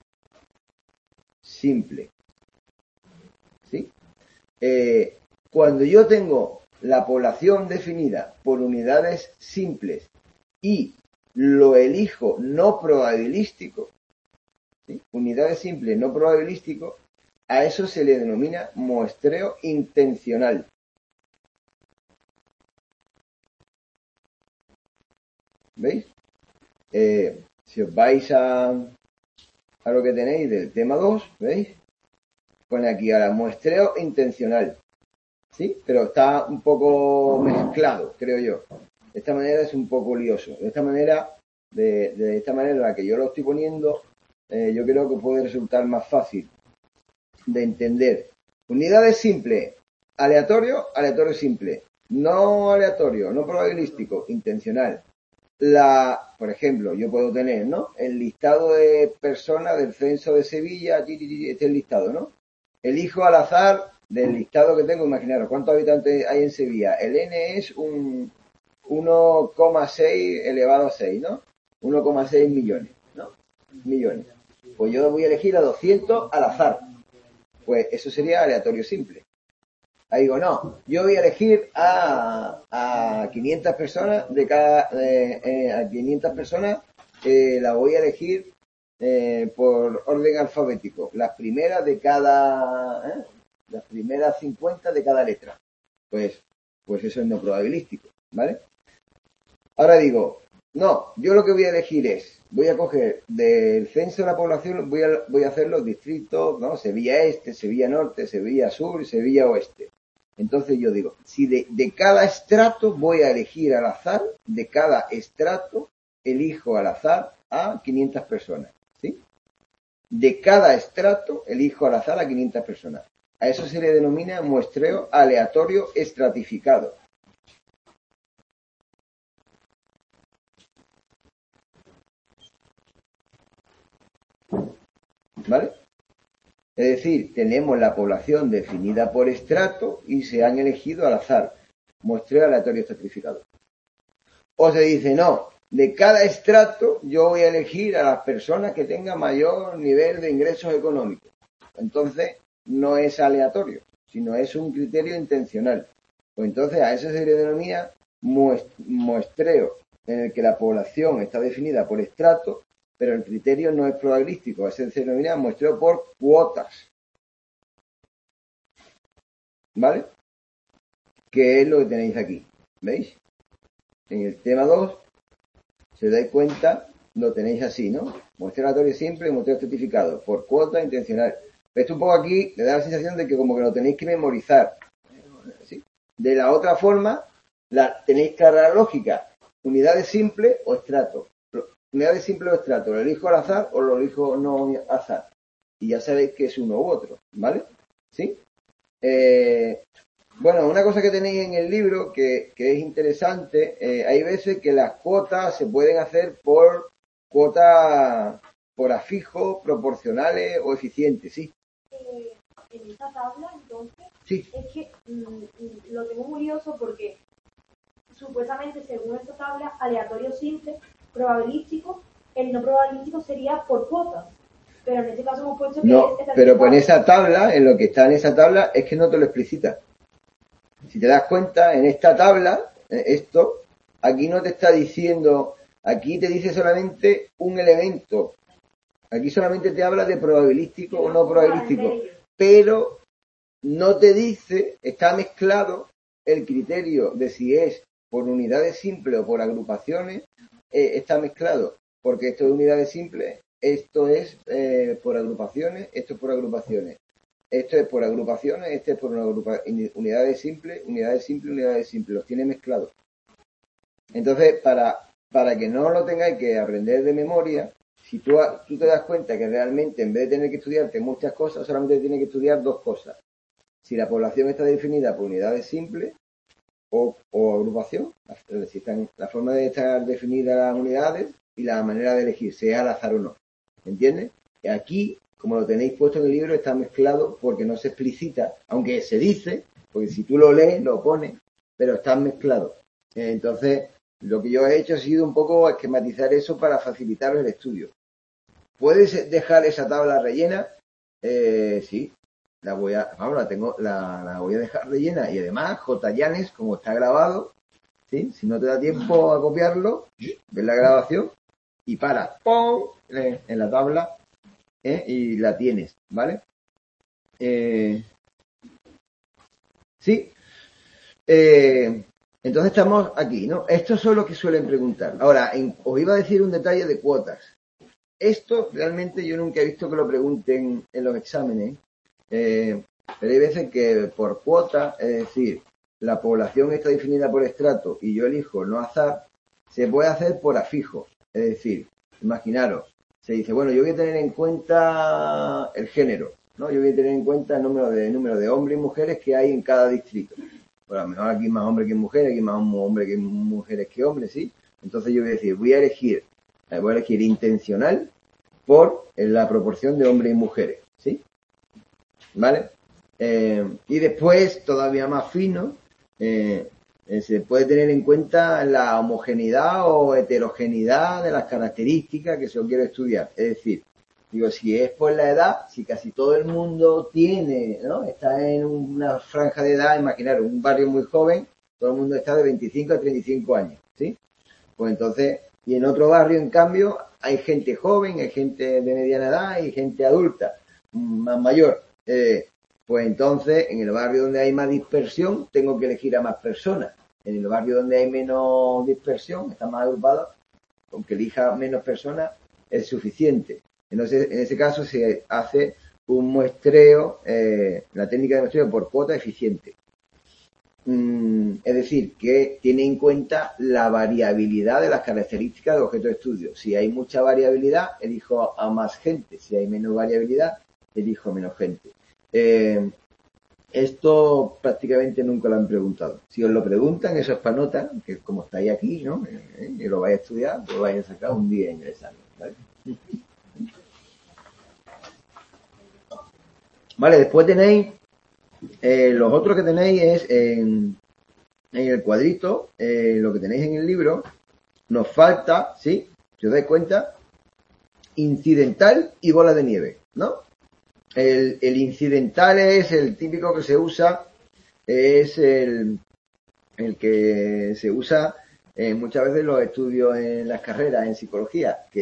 simple. ¿Sí? Eh, cuando yo tengo la población definida por unidades simples y lo elijo no probabilístico, ¿sí? unidades simples no probabilístico, a eso se le denomina muestreo intencional. ¿Veis? Eh, si os vais a, a lo que tenéis del tema dos, ¿veis? Pone aquí ahora muestreo intencional. ¿Sí? Pero está un poco mezclado, creo yo. De esta manera es un poco lioso. De esta manera, de, de esta manera en la que yo lo estoy poniendo, eh, yo creo que puede resultar más fácil de entender. Unidades simples, aleatorio, aleatorio simple. No aleatorio, no probabilístico, intencional. La, por ejemplo, yo puedo tener, ¿no? El listado de personas del censo de Sevilla, este es el listado, ¿no? Elijo al azar del listado que tengo, imaginaros, ¿cuántos habitantes hay en Sevilla? El N es un uno coma seis elevado a seis, ¿no? uno coma seis millones, ¿no? Millones. Pues yo voy a elegir a doscientos al azar. Pues eso sería aleatorio simple. Ahí digo, no, yo voy a elegir a, a quinientas personas de cada, eh, eh, a quinientas personas, eh, la voy a elegir eh, por orden alfabético. Las primeras de cada, ¿eh? las primeras cincuenta de cada letra. Pues, pues eso es no probabilístico, ¿vale? Ahora digo, no, yo lo que voy a elegir es, voy a coger del censo de la población, voy a, voy a hacer los distritos, ¿no? Sevilla Este, Sevilla Norte, Sevilla Sur y Sevilla Oeste. Entonces yo digo, si de, de cada estrato voy a elegir al azar, de cada estrato elijo al azar a quinientas personas, ¿sí? De cada estrato elijo al azar a quinientas personas. A eso se le denomina muestreo aleatorio estratificado. ¿Vale? Es decir, tenemos la población definida por estrato y se han elegido al azar. Muestreo aleatorio estratificado. O se dice, no, de cada estrato yo voy a elegir a las personas que tengan mayor nivel de ingresos económicos. Entonces, no es aleatorio, sino es un criterio intencional. Pues entonces a eso se le denomina muestreo, en el que la población está definida por estrato pero el criterio no es probabilístico, ese se denomina muestreo por cuotas. ¿Vale? Que es lo que tenéis aquí. ¿Veis? En el tema dos, si os dais cuenta, lo tenéis así, ¿no? Muestreo aleatorio simple y muestreo certificado, por cuota intencional. Esto un poco aquí le da la sensación de que como que lo tenéis que memorizar. ¿Sí? De la otra forma, la, tenéis clara la lógica. Unidades simples o estratos. Unidades simples o estratos. ¿Lo elijo al azar o lo elijo no al azar? Y ya sabéis que es uno u otro, ¿vale? ¿Sí? Eh, bueno, una cosa que tenéis en el libro que, que es interesante, eh, hay veces que las cuotas se pueden hacer por cuotas por afijo, proporcionales o eficientes, ¿sí? Eh, en esta tabla, entonces, sí. es que mmm, lo tengo curioso porque supuestamente, según esta tabla, aleatorio simple, probabilístico, el no probabilístico sería por cuotas. Pero en este caso hemos puesto que no, es pero pues en esa tabla, en lo que está en esa tabla, es que no te lo explicita. Si te das cuenta, en esta tabla, esto, aquí no te está diciendo, aquí te dice solamente un elemento. Aquí solamente te habla de probabilístico o no probabilístico. Pero no te dice, está mezclado el criterio de si es por unidades simples o por agrupaciones, eh, está mezclado. Porque esto es unidades simples, esto es eh, por agrupaciones, esto es por agrupaciones. Esto es por agrupaciones, este es por una agrupa unidades simples, unidades simples, unidades simples, los tiene mezclados. Entonces, para, para que no lo tengáis que aprender de memoria, si tú, tú te das cuenta que realmente en vez de tener que estudiarte muchas cosas, solamente tienes que estudiar dos cosas. Si la población está definida por unidades simples o, o agrupación, es decir, están, la forma de estar definidas las unidades y la manera de elegir, sea al azar o no. ¿Entiendes? Y aquí, como lo tenéis puesto en el libro, está mezclado porque no se explicita, aunque se dice, porque si tú lo lees, lo pones, pero está mezclado. Entonces, lo que yo he hecho ha sido un poco esquematizar eso para facilitar el estudio. ¿Puedes dejar esa tabla rellena? Eh, sí, la voy a, vamos, la tengo, la, la voy a dejar rellena. Y además, J. Llanes, como está grabado, ¿sí? Si no te da tiempo a copiarlo, ves la grabación y para, ¡pum!, en la tabla, ¿eh? Y la tienes, ¿vale? Eh, sí. Eh, entonces estamos aquí, ¿no? Estos son los que suelen preguntar. Ahora, en, os iba a decir un detalle de cuotas. Esto realmente yo nunca he visto que lo pregunten en los exámenes, eh, pero hay veces que por cuota, es decir, la población está definida por estrato y yo elijo no azar, se puede hacer por afijo. Es decir, imaginaros, se dice, bueno, yo voy a tener en cuenta el género, ¿no? Yo voy a tener en cuenta el número de, número de hombres y mujeres que hay en cada distrito. Bueno, a lo mejor aquí hay más hombres que mujeres, aquí hay más hombres que mujeres que hombres, ¿sí? Entonces yo voy a decir, voy a elegir, voy a elegir intencional por la proporción de hombres y mujeres, ¿sí? ¿Vale? Eh, y después, todavía más fino, eh, eh, se puede tener en cuenta la homogeneidad o heterogeneidad de las características que yo quiero estudiar. Es decir, digo, si es por la edad, si casi todo el mundo tiene, ¿no? Está en una franja de edad, imaginar un barrio muy joven, todo el mundo está de veinticinco a treinta y cinco años, ¿sí? Pues entonces, y en otro barrio, en cambio, hay gente joven, hay gente de mediana edad y gente adulta, más mayor. Eh, pues entonces, en el barrio donde hay más dispersión, tengo que elegir a más personas. En el barrio donde hay menos dispersión, está más agrupado, aunque elija menos personas, es suficiente. Entonces, en ese caso se hace un muestreo, eh, la técnica de muestreo por cuota eficiente. Mm, es decir, que tiene en cuenta la variabilidad de las características del objeto de estudio. Si hay mucha variabilidad, elijo a más gente. Si hay menos variabilidad, elijo a menos gente. Eh, esto prácticamente nunca lo han preguntado. Si os lo preguntan, eso es para nota, que como estáis aquí, ¿no? Eh, y lo vais a estudiar, pues lo vais a sacar un día en el examen, ¿vale? Vale, después tenéis, eh, los otros que tenéis es en, en el cuadrito, eh, lo que tenéis en el libro, nos falta, ¿sí? Si os dais cuenta, incidental y bola de nieve, ¿no? El, el incidental es el típico que se usa, es el, el que se usa eh, muchas veces en los estudios en las carreras en psicología, que es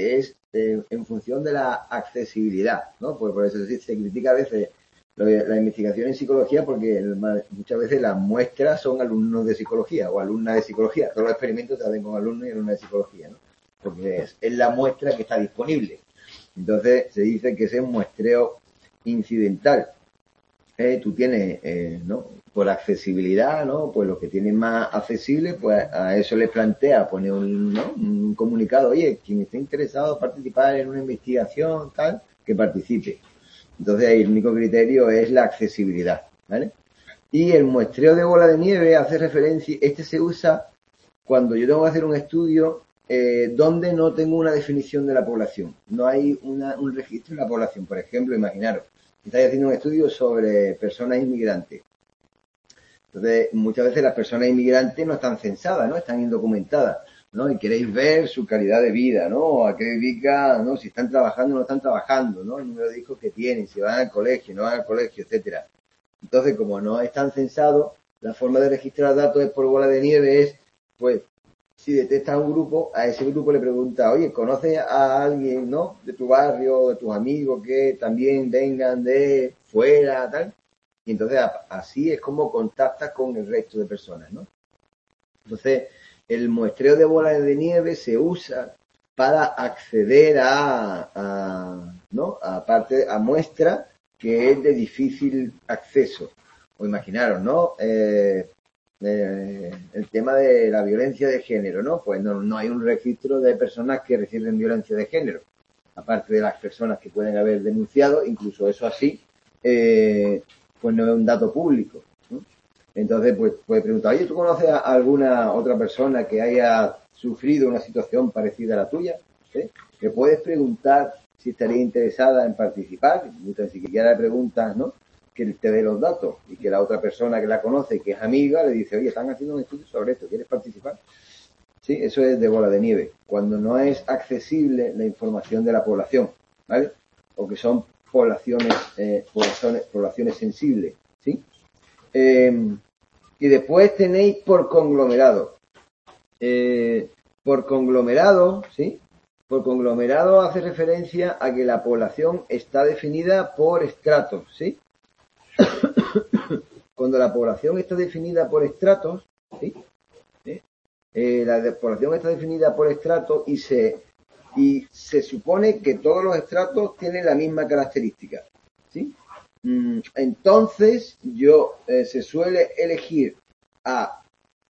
eh, en función de la accesibilidad, ¿no? Pues por eso se, se critica a veces la investigación en psicología porque el, muchas veces las muestras son alumnos de psicología o alumnas de psicología. Todos los experimentos se hacen con alumnos y alumnas de psicología, ¿no? Porque es, es la muestra que está disponible. Entonces se dice que ese es un muestreo incidental. Eh, tú tienes, eh, ¿no? Por accesibilidad, ¿no? Pues los que tienen más accesible, pues a eso les plantea poner un, ¿no? un comunicado, oye, quien esté interesado en participar en una investigación, tal, que participe. Entonces ahí el único criterio es la accesibilidad, ¿vale? Y el muestreo de bola de nieve hace referencia, este se usa cuando yo tengo que hacer un estudio eh, donde no tengo una definición de la población. No hay una, un registro de la población. Por ejemplo, imaginaros, estáis haciendo un estudio sobre personas inmigrantes. Entonces, muchas veces las personas inmigrantes no están censadas, ¿no? Están indocumentadas, ¿no? Y queréis ver su calidad de vida, ¿no? A qué dedica, ¿no? Si están trabajando o no están trabajando, ¿no? El número de hijos que tienen, si van al colegio, no van al colegio, etcétera. Entonces, como no están censados, la forma de registrar datos es por bola de nieve, es, pues, si detectas un grupo, a ese grupo le pregunta, oye, ¿conoces a alguien, ¿no? De tu barrio, de tus amigos que también vengan de fuera, tal? Y entonces así es como contactas con el resto de personas, ¿no? Entonces, el muestreo de bolas de nieve se usa para acceder a, a ¿no? A parte, a muestra que es de difícil acceso. O imaginaros, ¿no? Eh, eh, el tema de la violencia de género, ¿no? Pues no, no hay un registro de personas que reciben violencia de género. Aparte de las personas que pueden haber denunciado, incluso eso así, eh, pues no es un dato público, ¿no? Entonces, pues puede preguntar, oye, ¿tú conoces a alguna otra persona que haya sufrido una situación parecida a la tuya? ¿Sí? Le puedes preguntar si estaría interesada en participar, ni tan siquiera le preguntas, ¿no? Que te dé los datos y que la otra persona que la conoce, que es amiga, le dice, oye, están haciendo un estudio sobre esto, ¿quieres participar? Sí, eso es de bola de nieve, cuando no es accesible la información de la población, ¿vale? O que son poblaciones, eh, poblaciones, poblaciones sensibles, ¿sí? Eh, y después tenéis por conglomerado. Eh, por conglomerado, ¿sí? Por conglomerado hace referencia a que la población está definida por estratos, ¿sí? Cuando la población está definida por estratos, ¿sí? ¿Sí? Eh, la de población está definida por estratos y se, y se supone que todos los estratos tienen la misma característica, ¿sí? Entonces, yo eh, se suele elegir a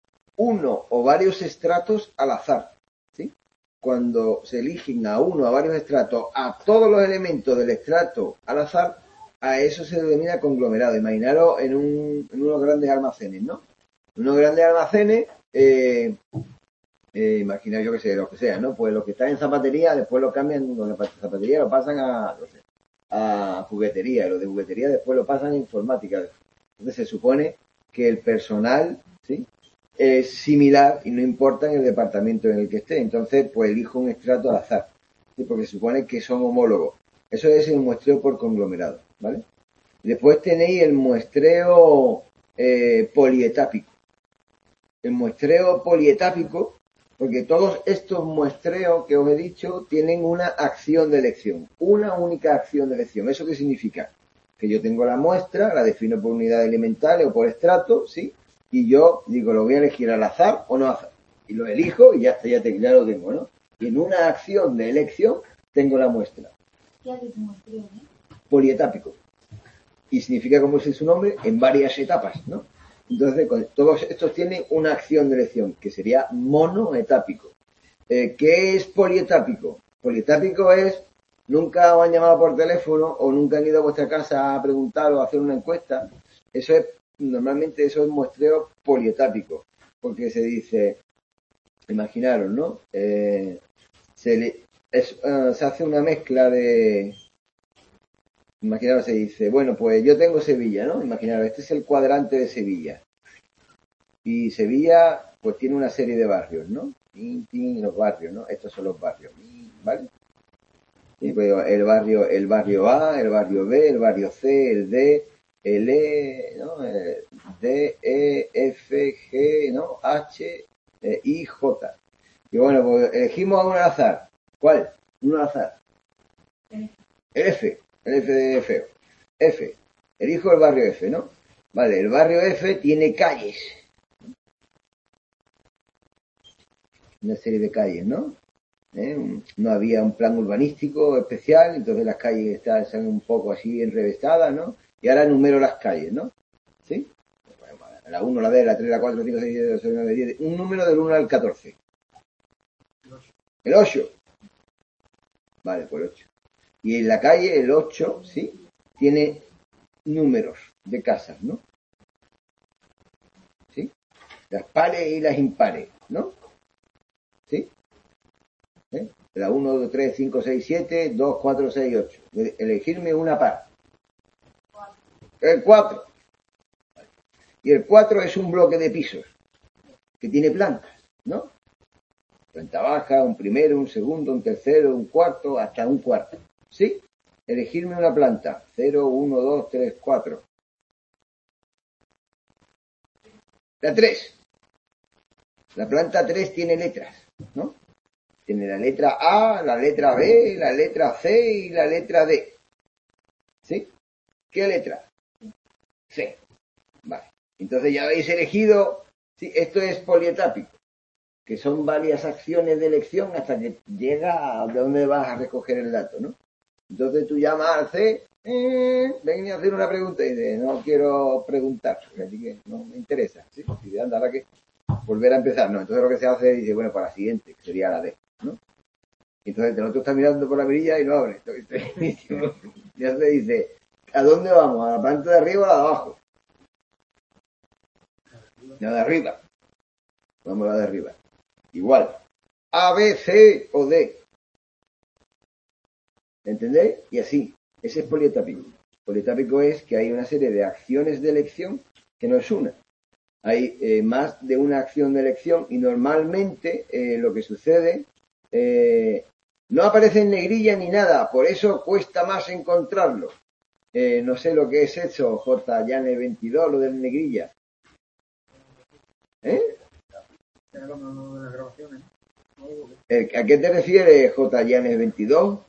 uno o varios estratos al azar, ¿sí? Cuando se eligen a uno o a varios estratos, a todos los elementos del estrato al azar, a eso se denomina conglomerado. Imaginaros en, un, en unos grandes almacenes, ¿no? En unos grandes almacenes, eh, eh, imaginaos yo que sé, lo que sea, ¿no? Pues lo que está en zapatería, después lo cambian, los de zapatería lo pasan a, no sé, a juguetería, y los de juguetería después lo pasan a informática. Entonces se supone que el personal, ¿sí?, es similar y no importa en el departamento en el que esté. Entonces, pues elijo un estrato al azar, ¿sí?, porque se supone que son homólogos. Eso es el muestreo por conglomerado, ¿vale? Después tenéis el muestreo eh, polietápico. El muestreo polietápico, porque todos estos muestreos que os he dicho tienen una acción de elección, una única acción de elección. ¿Eso qué significa? Que yo tengo la muestra, la defino por unidad elemental o por estrato, ¿sí? Y yo digo, lo voy a elegir al azar o no al azar. Y lo elijo y ya está, ya, te, ya lo tengo, ¿no? Y en una acción de elección tengo la muestra. ¿Qué hace tu muestreo, eh? Polietápico. Y significa, como dice su nombre, en varias etapas, ¿no? Entonces, todos estos tienen una acción de elección, que sería monoetápico. Eh, ¿Qué es polietápico? Polietápico es, nunca os han llamado por teléfono o nunca han ido a vuestra casa a preguntar o a hacer una encuesta. Eso es, normalmente eso es muestreo polietápico, porque se dice, imaginaros, ¿no? Eh, se, le, es, uh, se hace una mezcla de... Imaginaros, se dice, bueno, pues yo tengo Sevilla, ¿no? Imaginaros, este es el cuadrante de Sevilla. Y Sevilla, pues tiene una serie de barrios, ¿no? Tin, tin, los barrios, ¿no? Estos son los barrios, ¿vale? Y pues el barrio, el barrio A, el barrio B, el barrio C, el D, el E, ¿no? El D, E, F, G, ¿no? H, eh, I, J. Y bueno, pues elegimos a un al azar. ¿Cuál? uno al azar. El F, el F de feo. F, elijo el barrio F, ¿no? Vale, el barrio F tiene calles. Una serie de calles, ¿no? ¿Eh? No había un plan urbanístico especial, entonces las calles están, están un poco así enrevestadas, ¿no? Y ahora enumero las calles, ¿no? ¿Sí? La uno, la D, la tres, la cuatro, la cinco, la seis, la siete, la ocho, la nueve, la diez, un número del uno al catorce. El ocho. Vale, pues el ocho. Y en la calle, el ocho, ¿sí? Tiene números de casas, ¿no? ¿Sí? Las pares y las impares, ¿no? ¿Sí? ¿Eh? La uno, dos, tres, cinco, seis, siete, dos, cuatro, seis, ocho. Elegirme una par. El cuatro. Y el cuatro es un bloque de pisos que tiene plantas, ¿no? Planta baja, un primero, un segundo, un tercero, un cuarto, hasta un cuarto. ¿Sí? Elegirme una planta. cero, uno, dos, tres, cuatro. La tres. La planta tres tiene letras, ¿no? Tiene la letra A, la letra B, la letra C y la letra D. ¿Sí? ¿Qué letra? C. Vale. Entonces ya habéis elegido, sí, esto es polietápico, que son varias acciones de elección hasta que llega a dónde vas a recoger el dato, ¿no? Entonces tú llamas al C, eh, ven a hacer una pregunta y dices, no quiero preguntar, así que no me interesa, ¿sí? Y de andar a que volver a empezar, no. Entonces lo que se hace es, dice, bueno, para la siguiente, que sería la D, ¿no? Y entonces el otro está mirando por la mirilla y no abre. Y ya se dice, ¿a dónde vamos? ¿A la planta de arriba o a la de abajo? La de arriba. Vamos a la de arriba. Igual. A, B, C o D. ¿Entendéis? Y así. Ese es polietápico. Polietápico es que hay una serie de acciones de elección que no es una. Hay eh, más de una acción de elección y normalmente eh, lo que sucede eh, no aparece en negrilla ni nada, por eso cuesta más encontrarlo. Eh, no sé lo que es eso, J. Llanes veintidós, lo del negrilla. ¿Eh? ¿A qué te refieres, J. Llanes veintidós?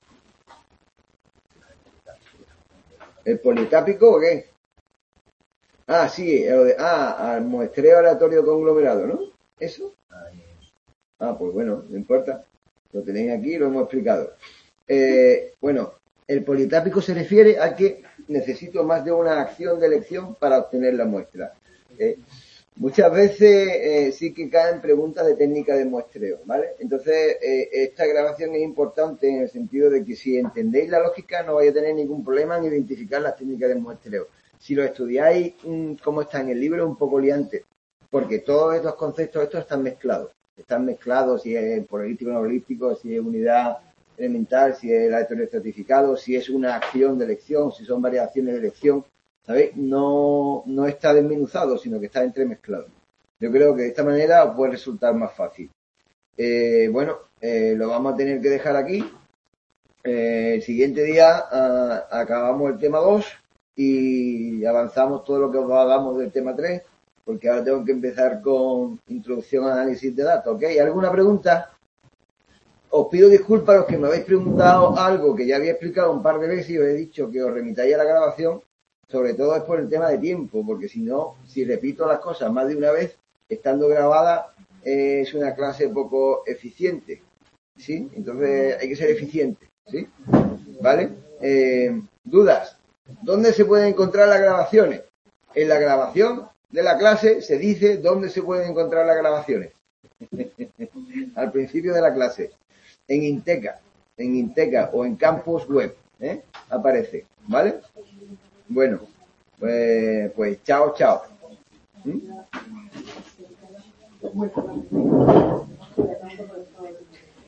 ¿El polietápico o qué? Ah, sí, lo de, ah, al muestreo aleatorio conglomerado, ¿no? ¿Eso? Ah, pues bueno, no importa. Lo tenéis aquí, lo hemos explicado. Eh, bueno, el polietápico se refiere a que necesito más de una acción de elección para obtener la muestra. Eh, muchas veces eh, sí que caen preguntas de técnica de muestreo, ¿vale? Entonces, eh, esta grabación es importante en el sentido de que si entendéis la lógica no vais a tener ningún problema en identificar las técnicas de muestreo. Si lo estudiáis mmm, como está en el libro, es un poco liante, porque todos estos conceptos estos están mezclados. Están mezclados si es político o novelístico, si es unidad elemental, si es aleatorio estratificado, si es una acción de elección, si son variaciones de elección, ¿sabéis? No, no está desmenuzado, sino que está entremezclado. Yo creo que de esta manera os puede resultar más fácil. Eh, bueno, eh, lo vamos a tener que dejar aquí. Eh, el siguiente día uh, acabamos el tema dos y avanzamos todo lo que os hagamos del tema tres, porque ahora tengo que empezar con introducción a análisis de datos, ¿ok? ¿Alguna pregunta? Os pido disculpas a los que me habéis preguntado algo que ya había explicado un par de veces y os he dicho que os remitáis a la grabación, sobre todo es por el tema de tiempo, porque si no, si repito las cosas más de una vez, estando grabada, eh, es una clase poco eficiente, ¿sí? Entonces hay que ser eficiente, ¿sí? ¿Vale? Eh, ¿dudas? ¿Dónde se pueden encontrar las grabaciones? En la grabación de la clase se dice dónde se pueden encontrar las grabaciones. Al principio de la clase. En Inteca, en Inteca o en Campus Web, ¿eh? Aparece, ¿vale? Bueno, pues, pues chao, chao. ¿Mm?